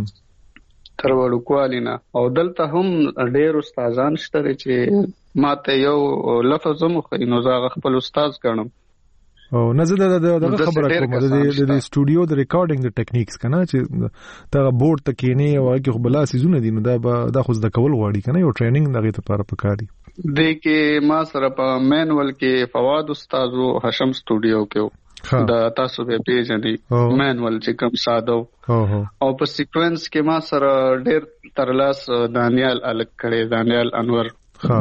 تر وړو کوالینا او دلته هم ډېر استادان شته چې ماته یو لفظ مو خو نو زه خپل استاد ګڼم او نزه د خبره کوم د سټوډیو د ریکارډینګ د ټیکنیکس کنه چې تا بورډ تکینه او کې بلا سيزونه دي نو دا خو د کول غواړي کنه یو ټریننګ دغه لپاره پکاري د کې ما سره په مینول کې فواد استاد او هشم سټوډیو کې دا تاسو به پیژنئ مینول چې کوم ساده او په سیکوینس کې ما سره ډېر ترلاس دانیال الګ کړي دانیال انور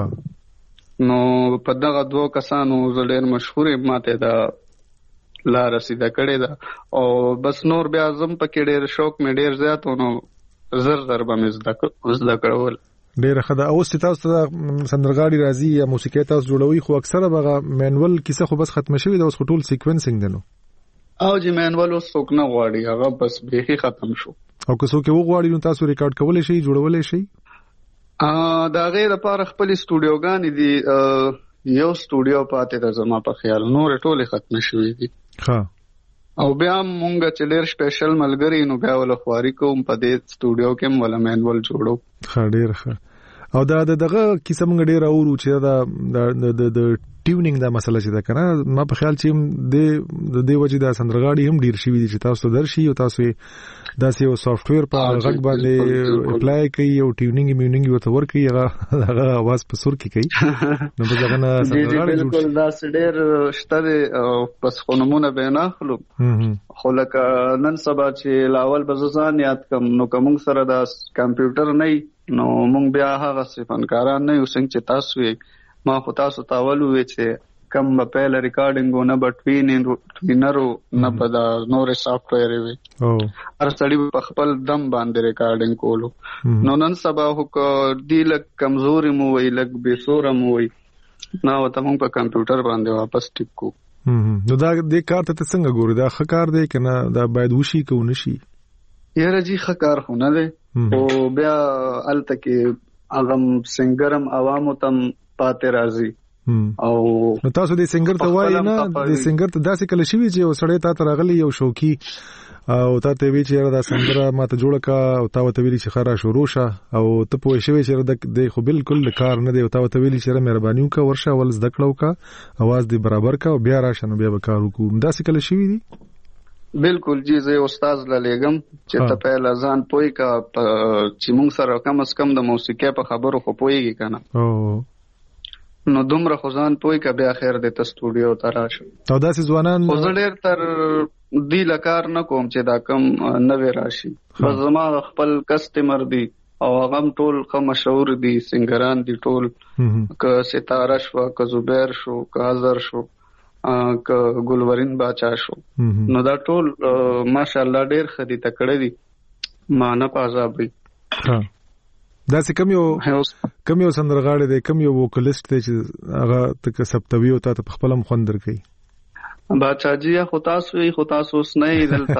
نو په دغه دوه کسانو زړه مشهور ماته دا لا رسیده کړي دا او بس نور بیا اعظم پکې ډېر شوق مې ډېر زیات ونو زر به مزدا کړول ډېر خدا او تاسو ته سندرغاړي راځي یا موسیقي تاسو جوړوي خو اکثره بغه مینول کیسه خو بس ختم شوی دا اوس ټول سیکوینسینګ دنو او چې مینول اوس څوک نه غواړي هغه بس به ختم شو او که څوک وغواړي نو تاسو ریکارډ کولای شئ جوړولای شئ دا غیر لپاره خپل سټوډیوګان دي یو سټوډیو پاتې د زما په خیال نور ټوله ختم شوې دي او بیا مونږ چې ډېر سپیشل ملګری نو بیا ول خواري کوم په دې سټوډیو کې ولا مینول جوړو ډېر ښه او دا دغه کیسه مونږ ډېر اورو چې دا د ټیونینګ دا مسله چې دا کنه ما په خیال چې د دې وجې دا سندرغاړي هم ډیر شي دي چې تاسو درشي او تاسو دا یو سافټ ویر په غږ باندې اپلای کوي او ټیونینګ میونینګ یو تور کوي هغه आवाज په سر کې کوي نو په ځکه نه سندرغاړي بالکل دا ډیر شته پس خونمونه به نه خلو خو لکه نن سبا چې لاول بززان یاد کم نو کوم سره دا کمپیوټر نه نو مونږ بیا هغه فنکاران نه یو څنګه چې تاسو ما خو تاسو تاول وې چې کم په پهل ریکارډینګ نه بټوینرو نه په دا نور سافټ ویر وي هر سړی په خپل دم باندې ریکارډینګ کولو نو نن سبا هو دی لک کمزوري مو وی لک بیسوره مو وی نو ته مونږ په کمپیوټر باندې واپس ټیکو نو دا د کار ته څنګه ګوري دا ښه کار دی کنه دا باید وشي کو نشي یاره جی ښه کار خو نه دی او بیا الته کې اغم سنگرم عوامو تم پاتې راځي او نو تاسو د سنگر ته وایي نه د سنگر ته داسې کله شوی چې وسړی تا ته راغلی یو شوقي او تا ته وی چې دا سندره ماته جوړه کا او تا ته ویلی چې خره شروع شه او ته پوه شوی چې د خو بالکل کار نه دی او تا ته ویلی چې مهرباني وکړه ورشه ول زده کړو کا आवाज دی برابر کا او بیا راشه نو بیا به کار وکړو داسې کله شوی دی بالکل جی زه استاد لګم چې ته په لزان پوي کا چې موږ سره کم اس کم د موسیقي په خبرو خو پويږي کنه نو دومره خزان پوي کا بیا خیر د سټوډیو ته راشه او داسې ځوانان خو ډېر تر دی لکار نه کوم چې دا کم نوې راشي بس زما خپل کسٹمر دی او هغه ټول خو مشهور دي سنگران دي ټول ک ستاره شو ک زبیر شو ک اظهر شو ک ګلورین باچا شو نو دا ټول ماشاءالله ډېر خدي تکړه دي مان په عذاب وي دا څه کم یو سندرغاړی دی کم یو ووکلیسټ دی چې هغه تک سبتوي او ته په خپل مخون درکې باچا جی خو تاسو اوس نه دلته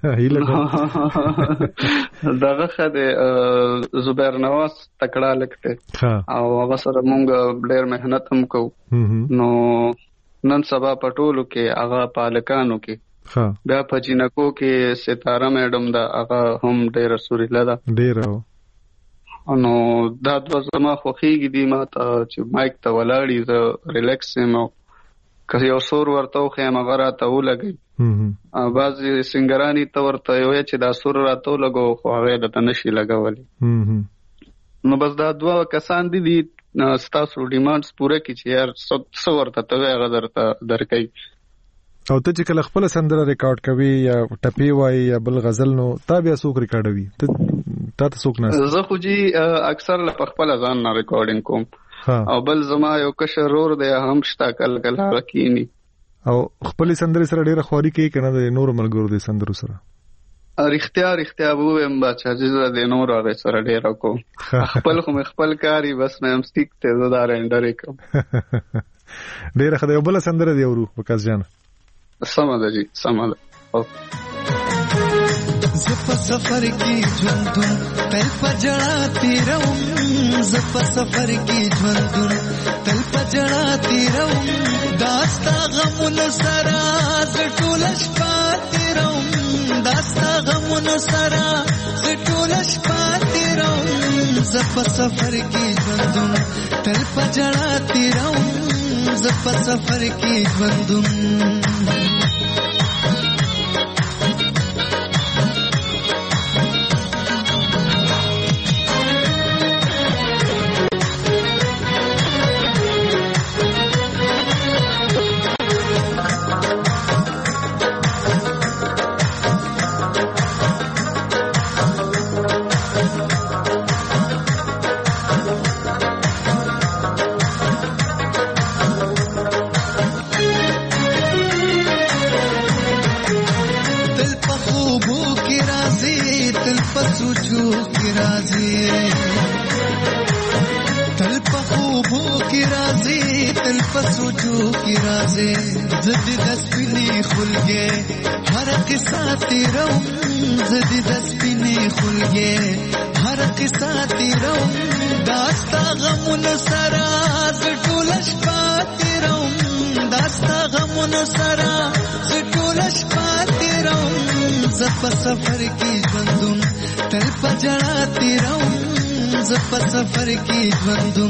دغه خده زبیر نواز تکړه لګته او هغه سره مونږ ډېر مهنت هم کوو نو نن سبا پټولو کې هغه پالکانو کې بیا په جنکو کې ستاره میډم دا هغه هم ډېر سوريله ده ډېر نو دا د زما خوخيږي دي ما ته چې مایک ته ولاړی زه ریلیکس یم که یو سور ورته خو مغه راته ولګي بعضی سنگرانی ته ورته یو چې دا سور راته لګو خو هغه د تنشي لګولې نو بس دا دوه کسان دي ستاسو ډیمانډز پوره کی چې یار څو ورته ته هغه درکې او ته چې کله خپل سندره ریکارډ کوي یا ټپی وای یا بل غزل نو تا بیا څوک ریکارډوي تا ته څوک نه زه خو جی اکثر له خپل ځان نه ریکارډینګ کوم او بل زما یو کشر رور دی هم شتا کله کینی او خپل سندره سره ډیره خواري کوي کنه د نور ملګرو د سندرو سره رښتیا ووم بچا چې د نور هغه سره ډیره کوم خپل کاری بس مې هم سټیک ته زدار انډر کوم ډیره خدای بل سندره دی ورو وکاس جان سمه ده جی سمه ده زپ سفر کی ژوندون تل پجړا تیروم زپ سفر کی ژوندون تل پجړا تیروم داستا غمون سرا زټولش پاتیروم داستا غمون سرا زټولش پاتیروم زپ سفر کی ژوندون تل پجړا تیروم زپ سفر کی ژوندون زدی دسپینی خلگے ہر قصہ تیروم زدی دسپینی خلگے ہر قصہ تیروم داستا غمون سرا زټولش پاتیروم داستا غمون سرا زټولش پاتیروم زپ سفر کی ژوندون تل پجړا تیروم زپ سفر کی ژوندون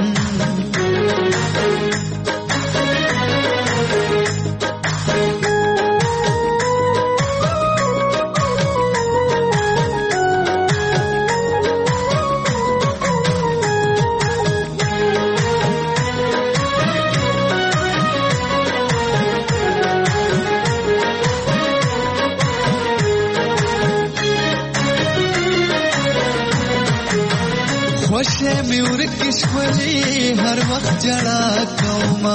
خوشے میں ورکش ولی ہر وقت جڑا کوما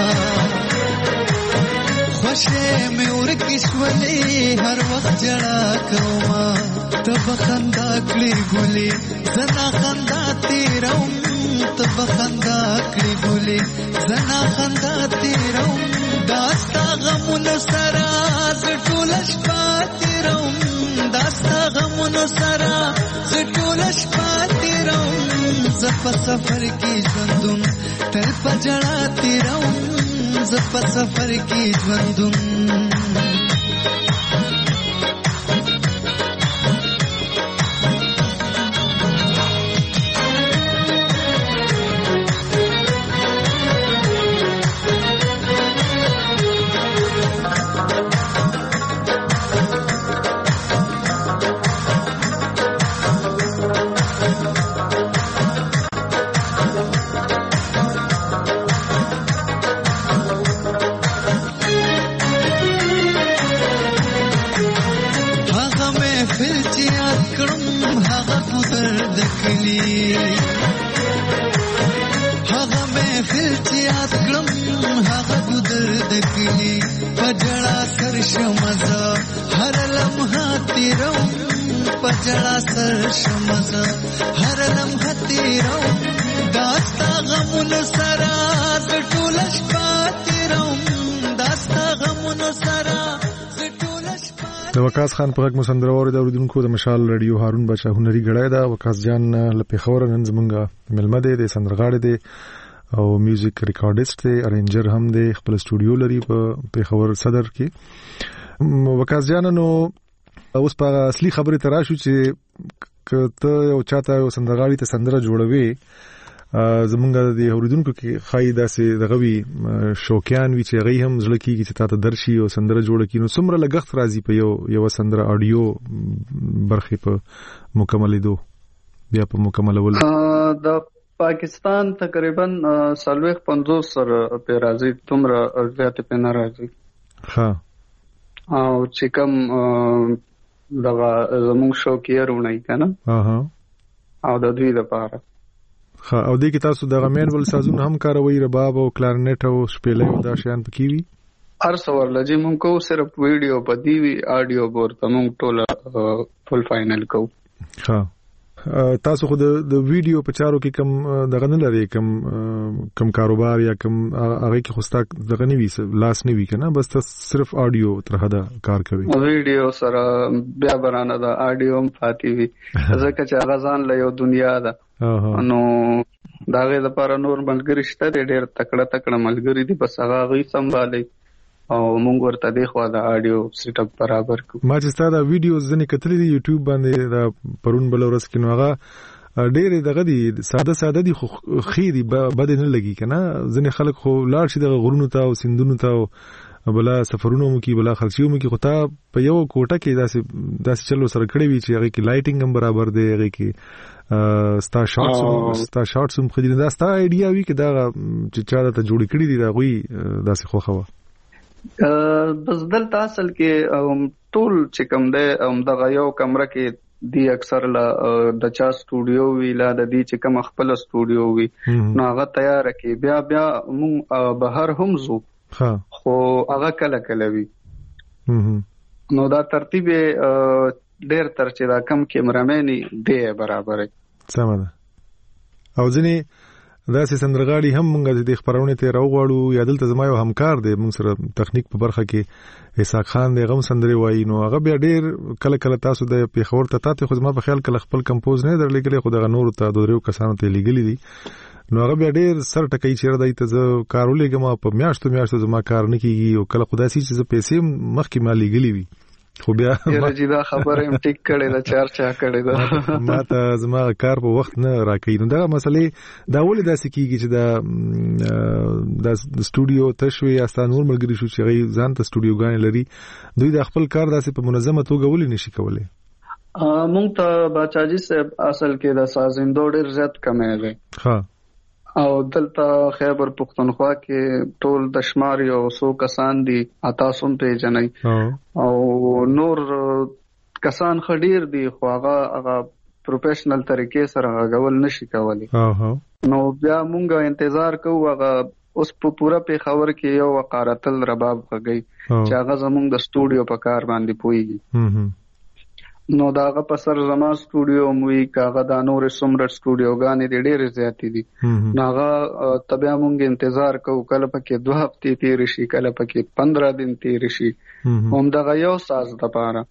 خوشے میں ورکش ولی ہر وقت جڑا کوما تب خندا کلی گلی زنا خندا تیروم تب خندا کلی گلی زنا خندا تیروم داستا غمون سرا زټولش پاتیروم داستا غمون سرا زټولش پاتیروم زپ سفر کی ژوندون تل پجړا تیروم زپ سفر کی ژوندون پجړا سر شمزه هر لمحه تیروم داستا غمون سرا زټولش پاتیروم داستا غمون سرا زټولش پاتیروم د وقاص خان په غږ مسندرور د اوریدونکو د مشال رادیو هارون بچا هنري غړای دا وقاص جان لپیخور نن زمونږه ملمده د سندرغاړي دی او میوزیک ریکارډیسټ دی ارینجر هم دی خپل سټوډیو لري په پیښور صدر کې وقاص جان نو اوس په اصلي خبره تراشو چې کته او چاته سندرغاړي ته سندره جوړوي زمونږ د اوریدونکو کې خایدا سي دغوي شوقيان وی چې غي هم زړه کیږي چې تاسو درشي او سندره جوړ کینو څومره لګښت راځي په یو سندره اډیو برخه په مکملېدو بیا په مکملول د پاکستان تقریبا 50 سره په راځي تومره زیات په ناراضي ها او چې کوم دغه زموږ شوقیرونه کنه او د دوی لپاره ها او دې کې تاسو د غمین ول سازونه هم کاروي رباب او کلارنټ او شپېلې او دا شیان پکې وي ارسو ورلجی مونږ کو صرف ویډیو په دی وی آډیو ورته مونږ ټول فل فائنل کو ها تاسو خو د ویډیو په چارو کې کم دغه نه لري کم کاروبار یا کم هغه کې خوستا دغه نه وی لاس نه وی کنه بس تاسو صرف آډیو تر حدا کار کوي ویډیو سره بیا برانه دا آډیو هم پاتې وي ځکه چې هغه ځان له یو دنیا ده نو داغه لپاره نور ملګری شته ډېر تکړه ملګری دي بس هغه غي سمبالي او مونږ ورته دی خو دا آډیو سیټ اپ برابر کو ما چې ستاسو ویډیوز ځنې کتلې دي یوټیوب باندې دا پرون بل ورځ کې نو هغه ډېر دغه دي ساده دي خو خېری بد نه لګي کنه ځنې خلک خو لاړ شي د غرونو ته او سندونو ته بلا سفرونو مو کې بلا خرچیو مو کې خو تا په یو کوټه کې داسې چلو سره کړی وي چې هغه کې لایټینګ هم برابر دی هغه کې ستا شارټس هم خدي دا ستا ایډیا وی کې دا چې چا ته جوړ کړی دي دا غوي داسې خو خوا بس دلته اصل کې ټول چې کوم دی دغه یو کمره کې دی اکثر د چا سټوډیو وی لا د دې چې کوم خپل سټوډیو وی نو هغه تیار کې بیا مونږ بهر هم زو خو هغه کله وی نو دا ترتیب ډېر تر چې دا کم کیمرامین دی برابر سم ده او ځنی دا سه سندرغاړي هم موږ د خبرونه ته راوغړو یا دلته زما یو همکار دی موږ سره تخنیک په برخه کې اسحاق خان دی غو سندري وای نو هغه بیا ډېر کله تاسو د پیښور ته خو زما په خیال کله خپل کمپوز نه درلګلې خو د نور ته د درو کسانو ته لګلې دي نو هغه بیا ډېر سر ټکای چیر دی ته زه کارولېګم په میاشتو زما کار نه کیږي او کله خدای سي چې پیسې مخکې ما لګلې وي خو بیا یره دا خبره هم ټیک کړي دا چارچا کړي دا ما ته زما کار په وخت نه راکې نو دا مسلې دا ولې داسې کیږي چې دا سټوډیو تشوي یا ستانور ملګری شو چې غي ځان ته سټوډیو غان لري دوی د خپل کار داسې په منظمه توګه ولې نشي کولای مونږ ته باچاجي صاحب اصل کې د سازندو ډېر زیات کمې ده ها او دلته خیبر پختونخوا کې ټول د شمار یو 100 کسان دي تاسو په جنۍ او نور کسان خډیر دي خو هغه پروفیشنل طریقې سره غول نشي کولای نو بیا مونږه انتظار کوو هغه اوس په پورا په خبر کې یو وقارتل رباب غږی چې هغه زمونږ د سټوډیو په کار باندې پويږي نو داغه په سر زما سټوډیو موي کاغه د نور سمره سټوډیو غانې ډېر زیاتې دي ناغه تبیا مونږ انتظار کوو کله پکې 2 هفته تیر شي کله پکې 15 دن تیر شي هم دغه یو ساز د پاره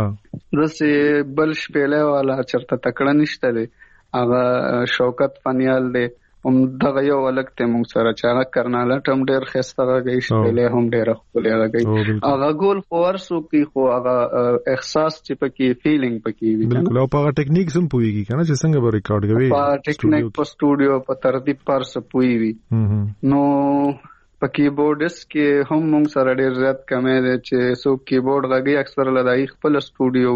زسه بل شپېله والا چرته تکړه نشته دي هغه شوکت فنیال دی هم دغه یو الګ ته مونږ سره چا کرناله ټم ډېر خسته غږی شپېله هم ډېر خپل غږی هغه ګول فورسو کې خو هغه احساس چې پکې فیلینګ پکې وي بالکل او په ټیکنیک سم پويږي کنه چې څنګه به ریکارډ کوي په ټیکنیک په سټوډیو په ترتیب پر سپوي وي نو په کیبورډس کې هم موږ سره ډېر زیات کمې ده چې سو کیبورډ غږی اکثر لدای خپل سټوډیو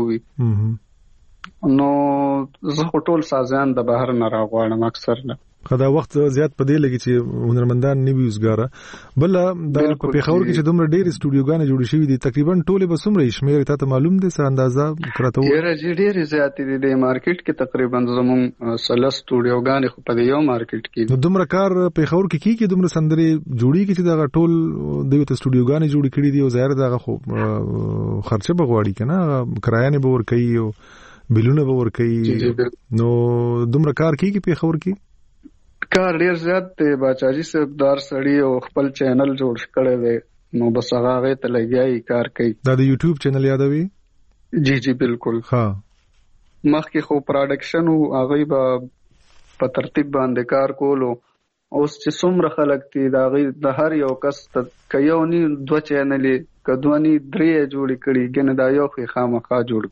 وي نو زه ټول سازان د بهر نه راغواړم اکثر نه خدا وخت زیات پدې لګي چې هنرمندان نیوي وزګاره بل د پیښور کې چې دومره ډېر سټوډیوګانې جوړې شوې دي تقریبا ټوله به سمره شمیر ته معلوم دي څه اندازه کراته وي ډېر زیات دي د مارکیټ کې تقریبا زموږ 16 سټوډیوګانې خو په یو مارکیټ کې دومره کار پیښور کې کیږي دومره سندري جوړي کې چې دا ټول د سټوډیوګانې جوړې کړې دي او ظاهر دا خو خرچه بغواړي کنه کرایه نه باور کوي او بلونه باور کوي نو دومره کار کیږي پیښور کې کار ډیر زیات دی باچاجي صاحب دار سړی او خپل چینل جوړ کړی دی نو بس هغه ته لګیای کار کوي دا د یوټیوب چینل یادوي جی بالکل ها مخکې خو پروډکشن او هغه په ترتیب باندې کار کولو اوس چې څومره خلک دي دا غي د هر یو کس کيونی 2 چینلې کدوانی 3 جوړ کړي ګنه دا یو خامخا جوړ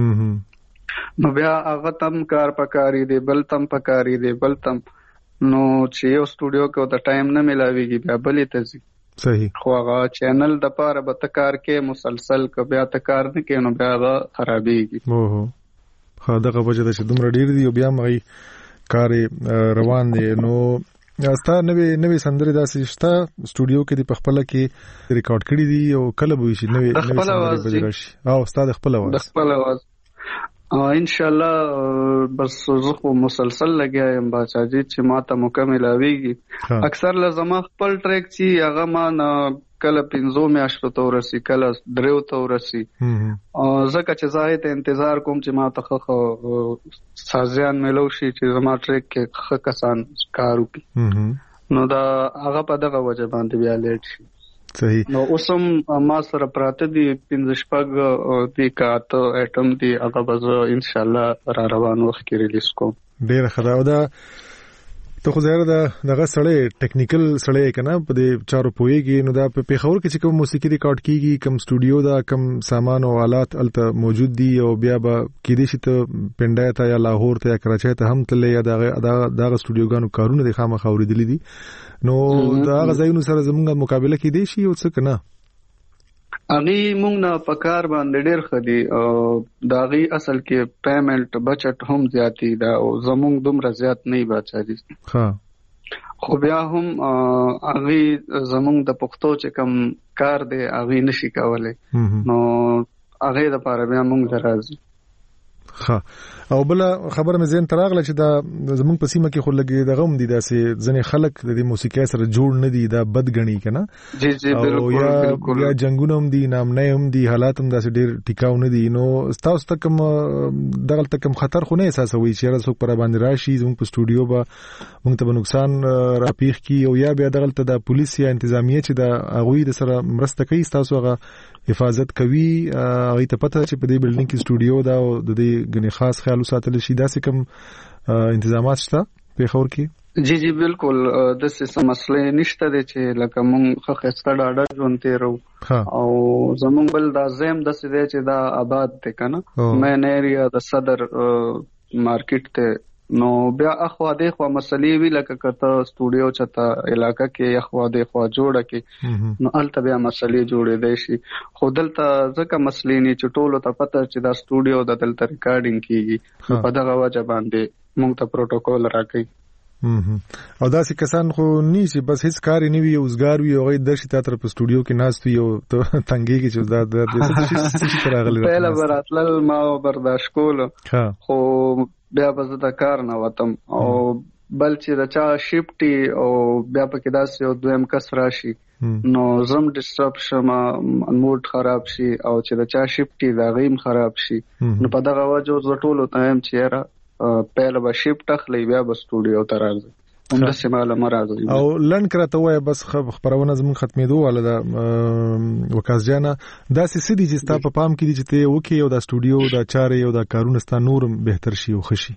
کړي نو بیا هغه تم کار پکاري دی بل تم پکاري دی بل تم نو چې یو سټوډیو کې د ټایم نه ملاويږي بیا بلې ته ځي صحیح خو هغه چینل د پاره به تکار کې مسلسل ک بیا تکار نه کې نو بیا هغه خرابېږي اوه خا دغه وجه ده چې دومره ډیر دی او بیا مې کار روان دي نو ستا نوې سندري داسې شته سټوډیو کې د خپل کې ریکارډ کړی دي او کله به شي نوې سندري به راشي او ستا د خپل आवाज ان شاء الله بس زه مسلسل لګیایم باچاجي چې ما ته مکمل اويږي اکثر لازم خپل ټریک چې هغه ما کله 15 میاشتو ته ورسي کله 3 ته ورسي ځکه چې زه ته انتظار کوم چې ما ته سازیان ملو شي چې زما ټریک کې ښه کسان کار وکړي نو دا هغه په دغه وجه باندې بیا لیټ شي. صحیح. نو اوسم ما سره پراته دي 15 دي کاته اټم دي هغه به ان شاء الله را روان وخت کې ریلیز کوم. ډیر ښه دا ته خو زهره دغه سړی ټیکنیکل سړی کنه په دې چارو پويږي نو دا په پیښور کې چې کوم موسیقي ریکارډ کیږي کوم سټوډیو دا کوم سامان او آلات الته موجود دي او بیا به کې دي چې ته پنډای ته یا لاهور ته یا کراچۍ ته هم تللی یا دغه سټوډیوګانو کارونه د خامخا اوریدلې دي نو دا غزاینو سره زمونږه مقابله کې دي شي او څه کنه اغي مونږ نه پکار باندې ډېر خدي او داغي اصل کې پیمنٹ بچت هم زیاتی دا او زمونږ دومره زیات نه بچاري ها خو بیا هم اغي زمونږ د پښتو چې کم کار دی اغي نشي کولای نو اغي د پاره بیا مونږ درازي. ها او بل خبر مې زین تراغله چې دا زمونږ په سیمه کې خو لګي دغه هم دي داسې ځنې خلک د دې موسیقي سره جوړ نه دي دا بدګنی کنه. جی جی بالکل یا جنگونه هم دي نامنه هم دي حالات هم داسې ډیر ټیکاو نه دي نو تاسو ته کوم دغه تکم خطر خو نه احساسوي چې راځو پر باندې راشي زموږ په سټوډیو به موږ ته نقصان راپیښ کی او یا بیا دغه ته د پولیس یا انتظامیه چې د اغوی د سره مرسته کوي تاسو هغه حفاظت کوي هغه ته پته چې په دې بلډینګ کې سټوډیو دا او د دې غني خاص خیال ساتل شي داسې کوم انتظامات شته پیښور کې؟ جی جی بالکل د څه مسلې نشته چې لکه مونږ خو خسته ډاډه ژوند تیرو او زمونږ بل دا زم د څه دی چې دا آباد ته کنه مین ایریا د صدر مارکیټ ته نو بیا اخوا د خوا مسلې وی لکه کته سټوډیو چته علاقہ کې اخوا د خوا جوړه کې نو الته بیا مسلې جوړې دي شي خو دلته ځکه مسلې نه چټولو ته پته چې دا سټوډیو د دلته ریکارډینګ کیږي په دغه وجه باندې موږ ته پروتوکول راکړي. او دا چې کسان خو نیسی بس هیڅ کار نه وی اوسګار وی او غي درشي تاتر په سټوډیو کې ناست وي او تنګي کې چې دا د څه تراغلی پهلا براتل ما برداشت کول خو بیا به د کار نه وتم او بل چې د چا شیفټي او بیا پکې داسې یو دویم کس راشي نو زم ډیسټرب شم موډ خراب شي او چې د چا شیفټي دا غیم خراب شي نو په دغه وجه زه ټول ټایم چیرې پهل به شیفټ اخلي بیا به سټوډیو ته راځي هم د سیماله مراد او لن کرته وای بس خبرونه زمون ختمېدو ولا د وکاس جانا داسې سدي چې ستا په پام کې دي چې ته وکی او د سټوډیو د چارې او د کارونه ستا نورم بهتر شي او خشي.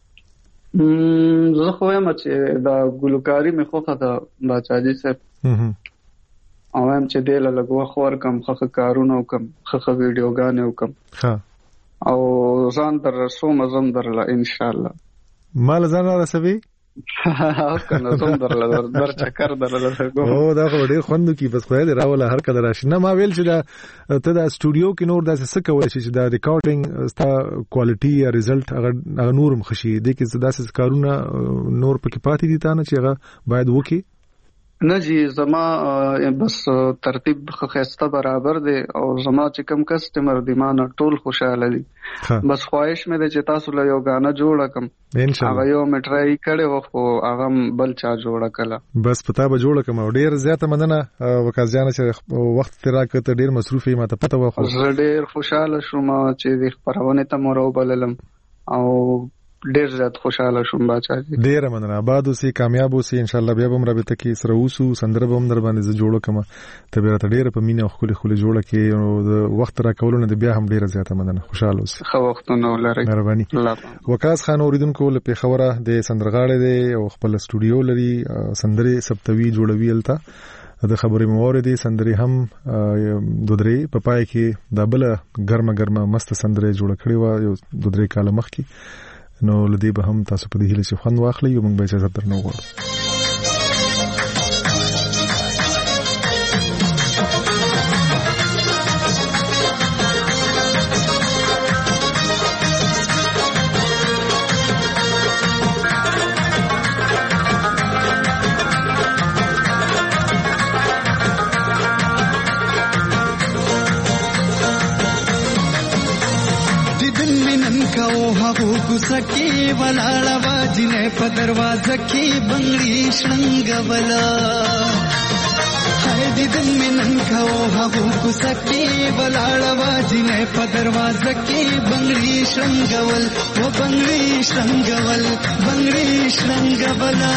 زه خو یم چې دا ګلوکاری مې خوخه دا باچاجي صاحب او هم چې دل لګو خور کم خخ کارونه وکم خخ ویډیوګانې وکم ها او ځان در رسوم زم درله ان شاء الله مال ځان رسوي کنه زم در چکر درله او دا خو ډیر خوند کی بس خو دې راوله هر کله راشي نه ما ویل چې دا ته دا سټوډیو کې نور داسې څه کوي چې دا ریکارډینګ ستا کوالټي یا ریزلټ هغه نورم خشي دي کې داسې کارونه نور پکې پاتې دي تا نه چې هغه باید وکي نه جی زما بس ترتیب خسته برابر دی او زما چې کم کسٹمر دی مان ټول خوشاله دي بس خواهش مې ده چې تاسو له یو غانا جوړ کم ان شاء الله هغه یو مټرای کړي خو هغه بل چا جوړ کړه بس پتا به جوړ کم او ډیر زیاته مننه وکاس جان چې وخت تیرا کته ډیر مصروفي ما ته پته و خو ډیر خوشاله شوم چې د خبرونه ته مورو بللم او ډیر زیات خوشاله شوم باچاجي ډیر مننه آباد اوسې کامیاب اوسې ان شاء الله بیا به رابطه کې سره اوسو سندره به هم در باندې جوړه کما ته به ډیر په مینه خو خو جوړه کې او د وخت را کولونه د بیا هم ډیر زیاته مننه خوشاله اوسې خو وختونه ولري مهرباني وکاس خان اوریدونکو له پیښوره د سندرغاړي دی او خپل سټوډیو لري سندري سپتوي جوړوي الته د خبرې موارد سندري هم دودري په پای کې د بل ګرمه مست سندري جوړ کړی و یو دودري کال مخ کې نو لدی به هم تاسو په دې هیله چې خوند واخلئ او موږ به اجازه درنو غواړو. سکی ولاړه واجنه په دروازه کې بنگړي شنګولا دیدن می نن کو هغه کوسکی ولاړوا جنې په دروازه کې بنگړي شرنګول و بنگړي شرنګول بنگړي شرنګولا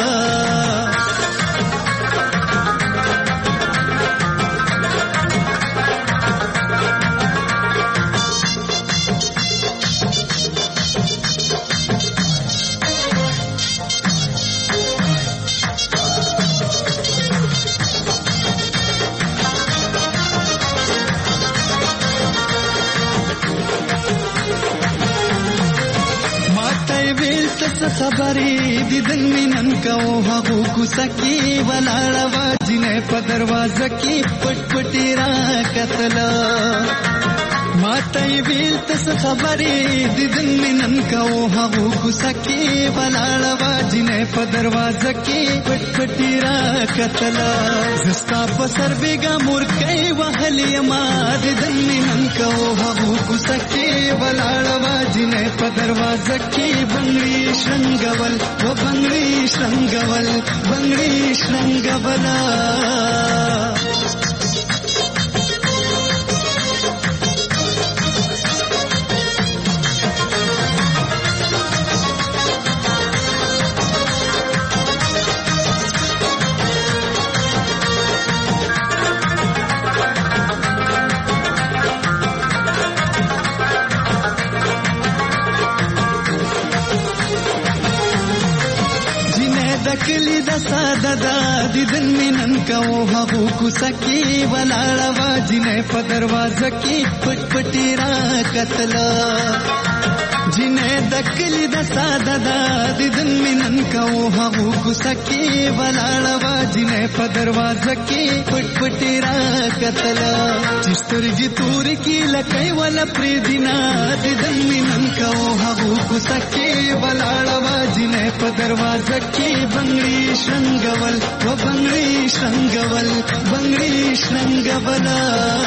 خبرې دیدن مینن کو هغه کوسکی ولاړوا جنې په دروازه کې پټ پټی را کتلا ماته ویل تاسو خبرې دیدن مینن کو هغه کوسکی ولاړوا جنې په دروازه کې پټ پټی را کتلا زستا په سر بیګا مورکې وهلې ما دیدن مینن کو هغه کوسکی ولاړوا جنې په دروازه کې بنگړي شرنګول و بنگړي شرنګول بنگړي شرنګولا کلی د ساده دا دیدن مینن کو هغه کوسکی ولاړوا جنې په دروازه کې پټ پټی را کتلا جنې د کلی د ساده دا دیدن مینن کو هغه کوسکی ولاړوا جنې په دروازه کې پټ پټی را کتلا چسترګي تور کې لکای ولا پر دینا دیدن مینن کو هغه کوسکی ولاړوا جنې په دروازه کې بنگړي شرنګول و بنگړي شرنګول بنگړي شرنګولا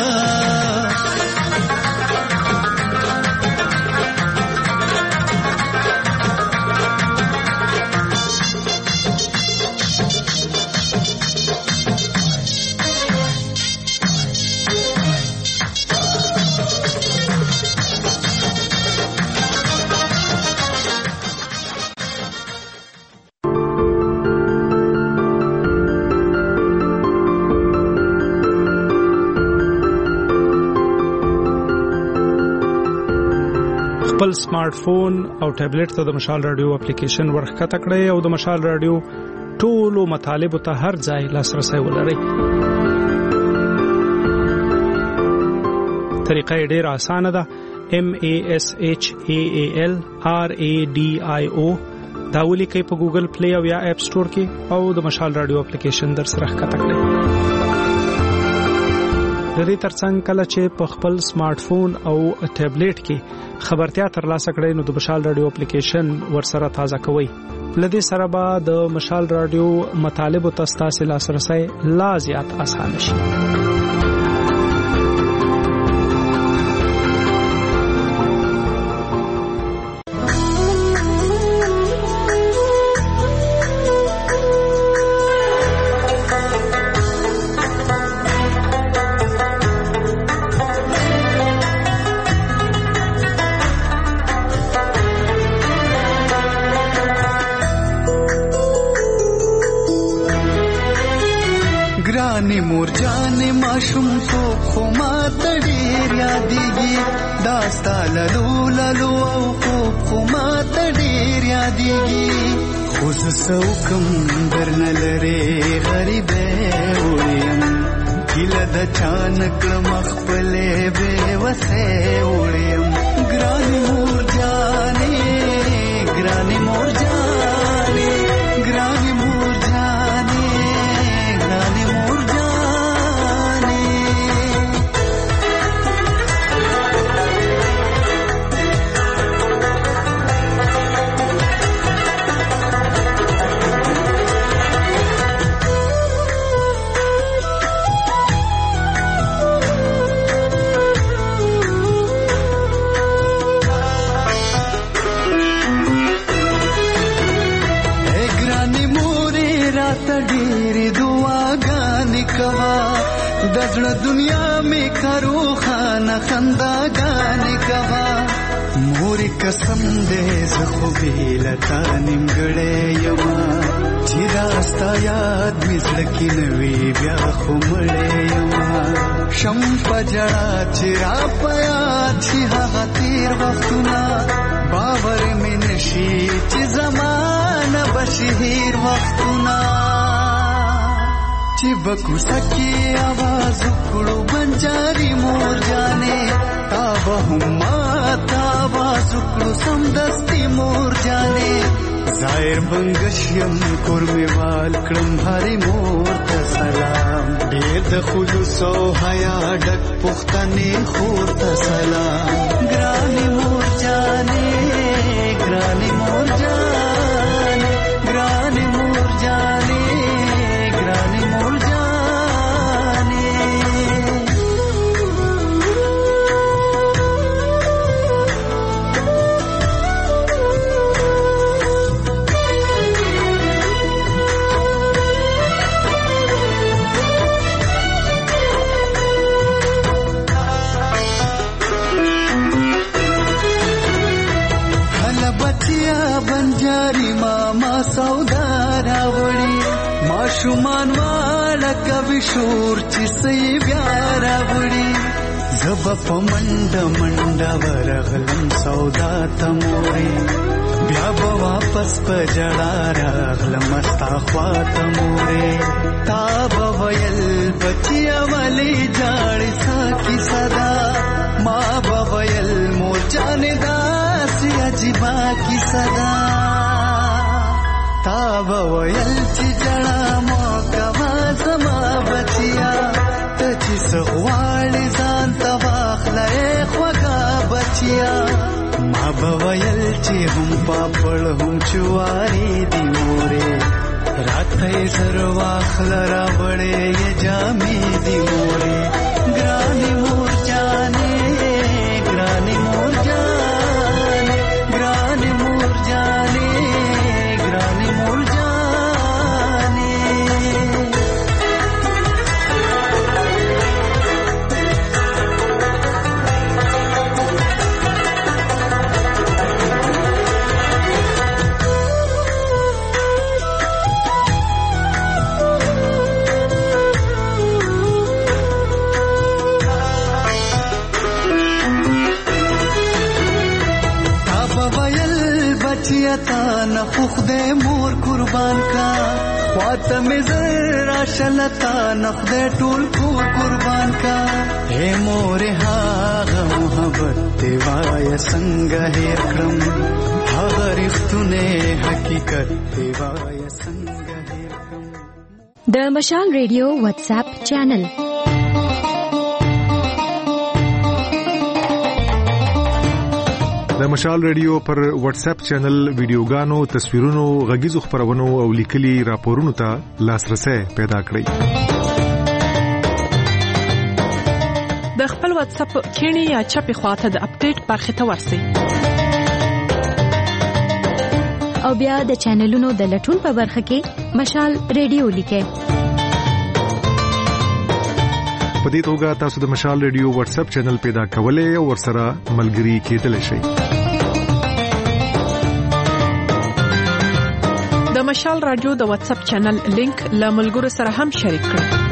خپل سمارټ فون او ټابلیټ ته د مشال رادیو اپلیکیشن ورخکته کړئ او د مشال رادیو ټولو مطالب ته هر ځای لاسرسي ولرئ. طریقه ډیره اسانه ده. MASHAALRADIO دا ولیکئ په ګوګل پلی او یا اپ سٹور کې او د مشال رادیو اپلیکیشن در سره ښکته کړئ. د دې ترڅنګ کله چې په خپل سمارټ فون او ټابلیټ کې خبرتیا ترلاسه کړئ نو د مشال رادیو اپلیکیشن ورسره تازه کوئ. لدې سره به د مشال رادیو مطالب او تاسو لاسرسي لا زیات آسان شي. ګرانې مور جانې ماشوم تو خو ماته ډېر یادېږي دا ستا للو للو او خو ماته ډېر یادېږي خو زه څه وکړم درنه لرې غریبې وړیم هیله د چا نه کړم خپلې بېوسې وړیم ګرانې مور جانې ګرانې مور جانې ګرانې مور جانې ګرانې مور جانې دزړه دنیا می کرو خانه خنداګانې کوا مور قسم دې زه خو بیلتا نیمګړې یما چې راستا یاد مزړه کې نوي بیا خو مړې یما شم پجړه چې را پیا چې هغه تیر وختونه باور مې نشي چې زمانه بشهیر وختونه چې بکوسه کې आवाज کړو بنجاري مور جانې تا به ما تا आवाज کړو سمدستي مور جانې ظاهر بنگشیم کورمیوال کړم هاري مور ته سلام ډېر د خلوص او حیا ډک پختنې خور ته سلام ګراني مور جانې ګراني مور جانې ګراني مور جانې ګراني مور جانې بنجاری ماما سودا راوړي ماشومان والا کوي شور چې سي بیا راوړي زب په منډه منډه ورغلم سودا تموري بیا به واپس په جړا راغلم ستا خوا تموري تا به ویل بچیا ملي جاړي ساکي صدا ما به ویل مور جانې داسې عجیبه کی صدا تا به ویل چې جړا مو کوا زما بچیا ته چې سغواړې ځان ته واخلې خوږه بچیا ما به ویل چې هم پاپړ هم چواري دی مورې راته زر واخل راوړې یې جامې دی مورې ګراني مور جانې ګراني مور جانې ګراني مور جانې ګراني مور جانې تا نه خدای مور قربان کا خواته مې زرا شلتا نه خدای ټول کور قربان کا اے مور هاغه محبت دی وای څنګه هېر کړم هغه رښتونه حقیقت دی وای څنګه هېر کړم د مشال ریډیو واتس اپ چینل د مشال ریډیو پر واتس اپ چینل ویډیوګانو تصویرونو غږیزو خبرونو او لیکلي راپورونو ته لاسرسي پیدا کړئ د خپل واتس اپ کینی یا چپی خواته د اپډیټ برخه ته ورسئ او بیا د چینلونو د لټون په برخه کې مشال ریډیو لیکئ په دې توګه تاسو د مشال ریډیو واتس اپ چینل پیدا کولای او ورسره ملګري کېدلی شئ د مشال رادیو د واتس اپ چینل لینک له ملګرو سره هم شریک کړئ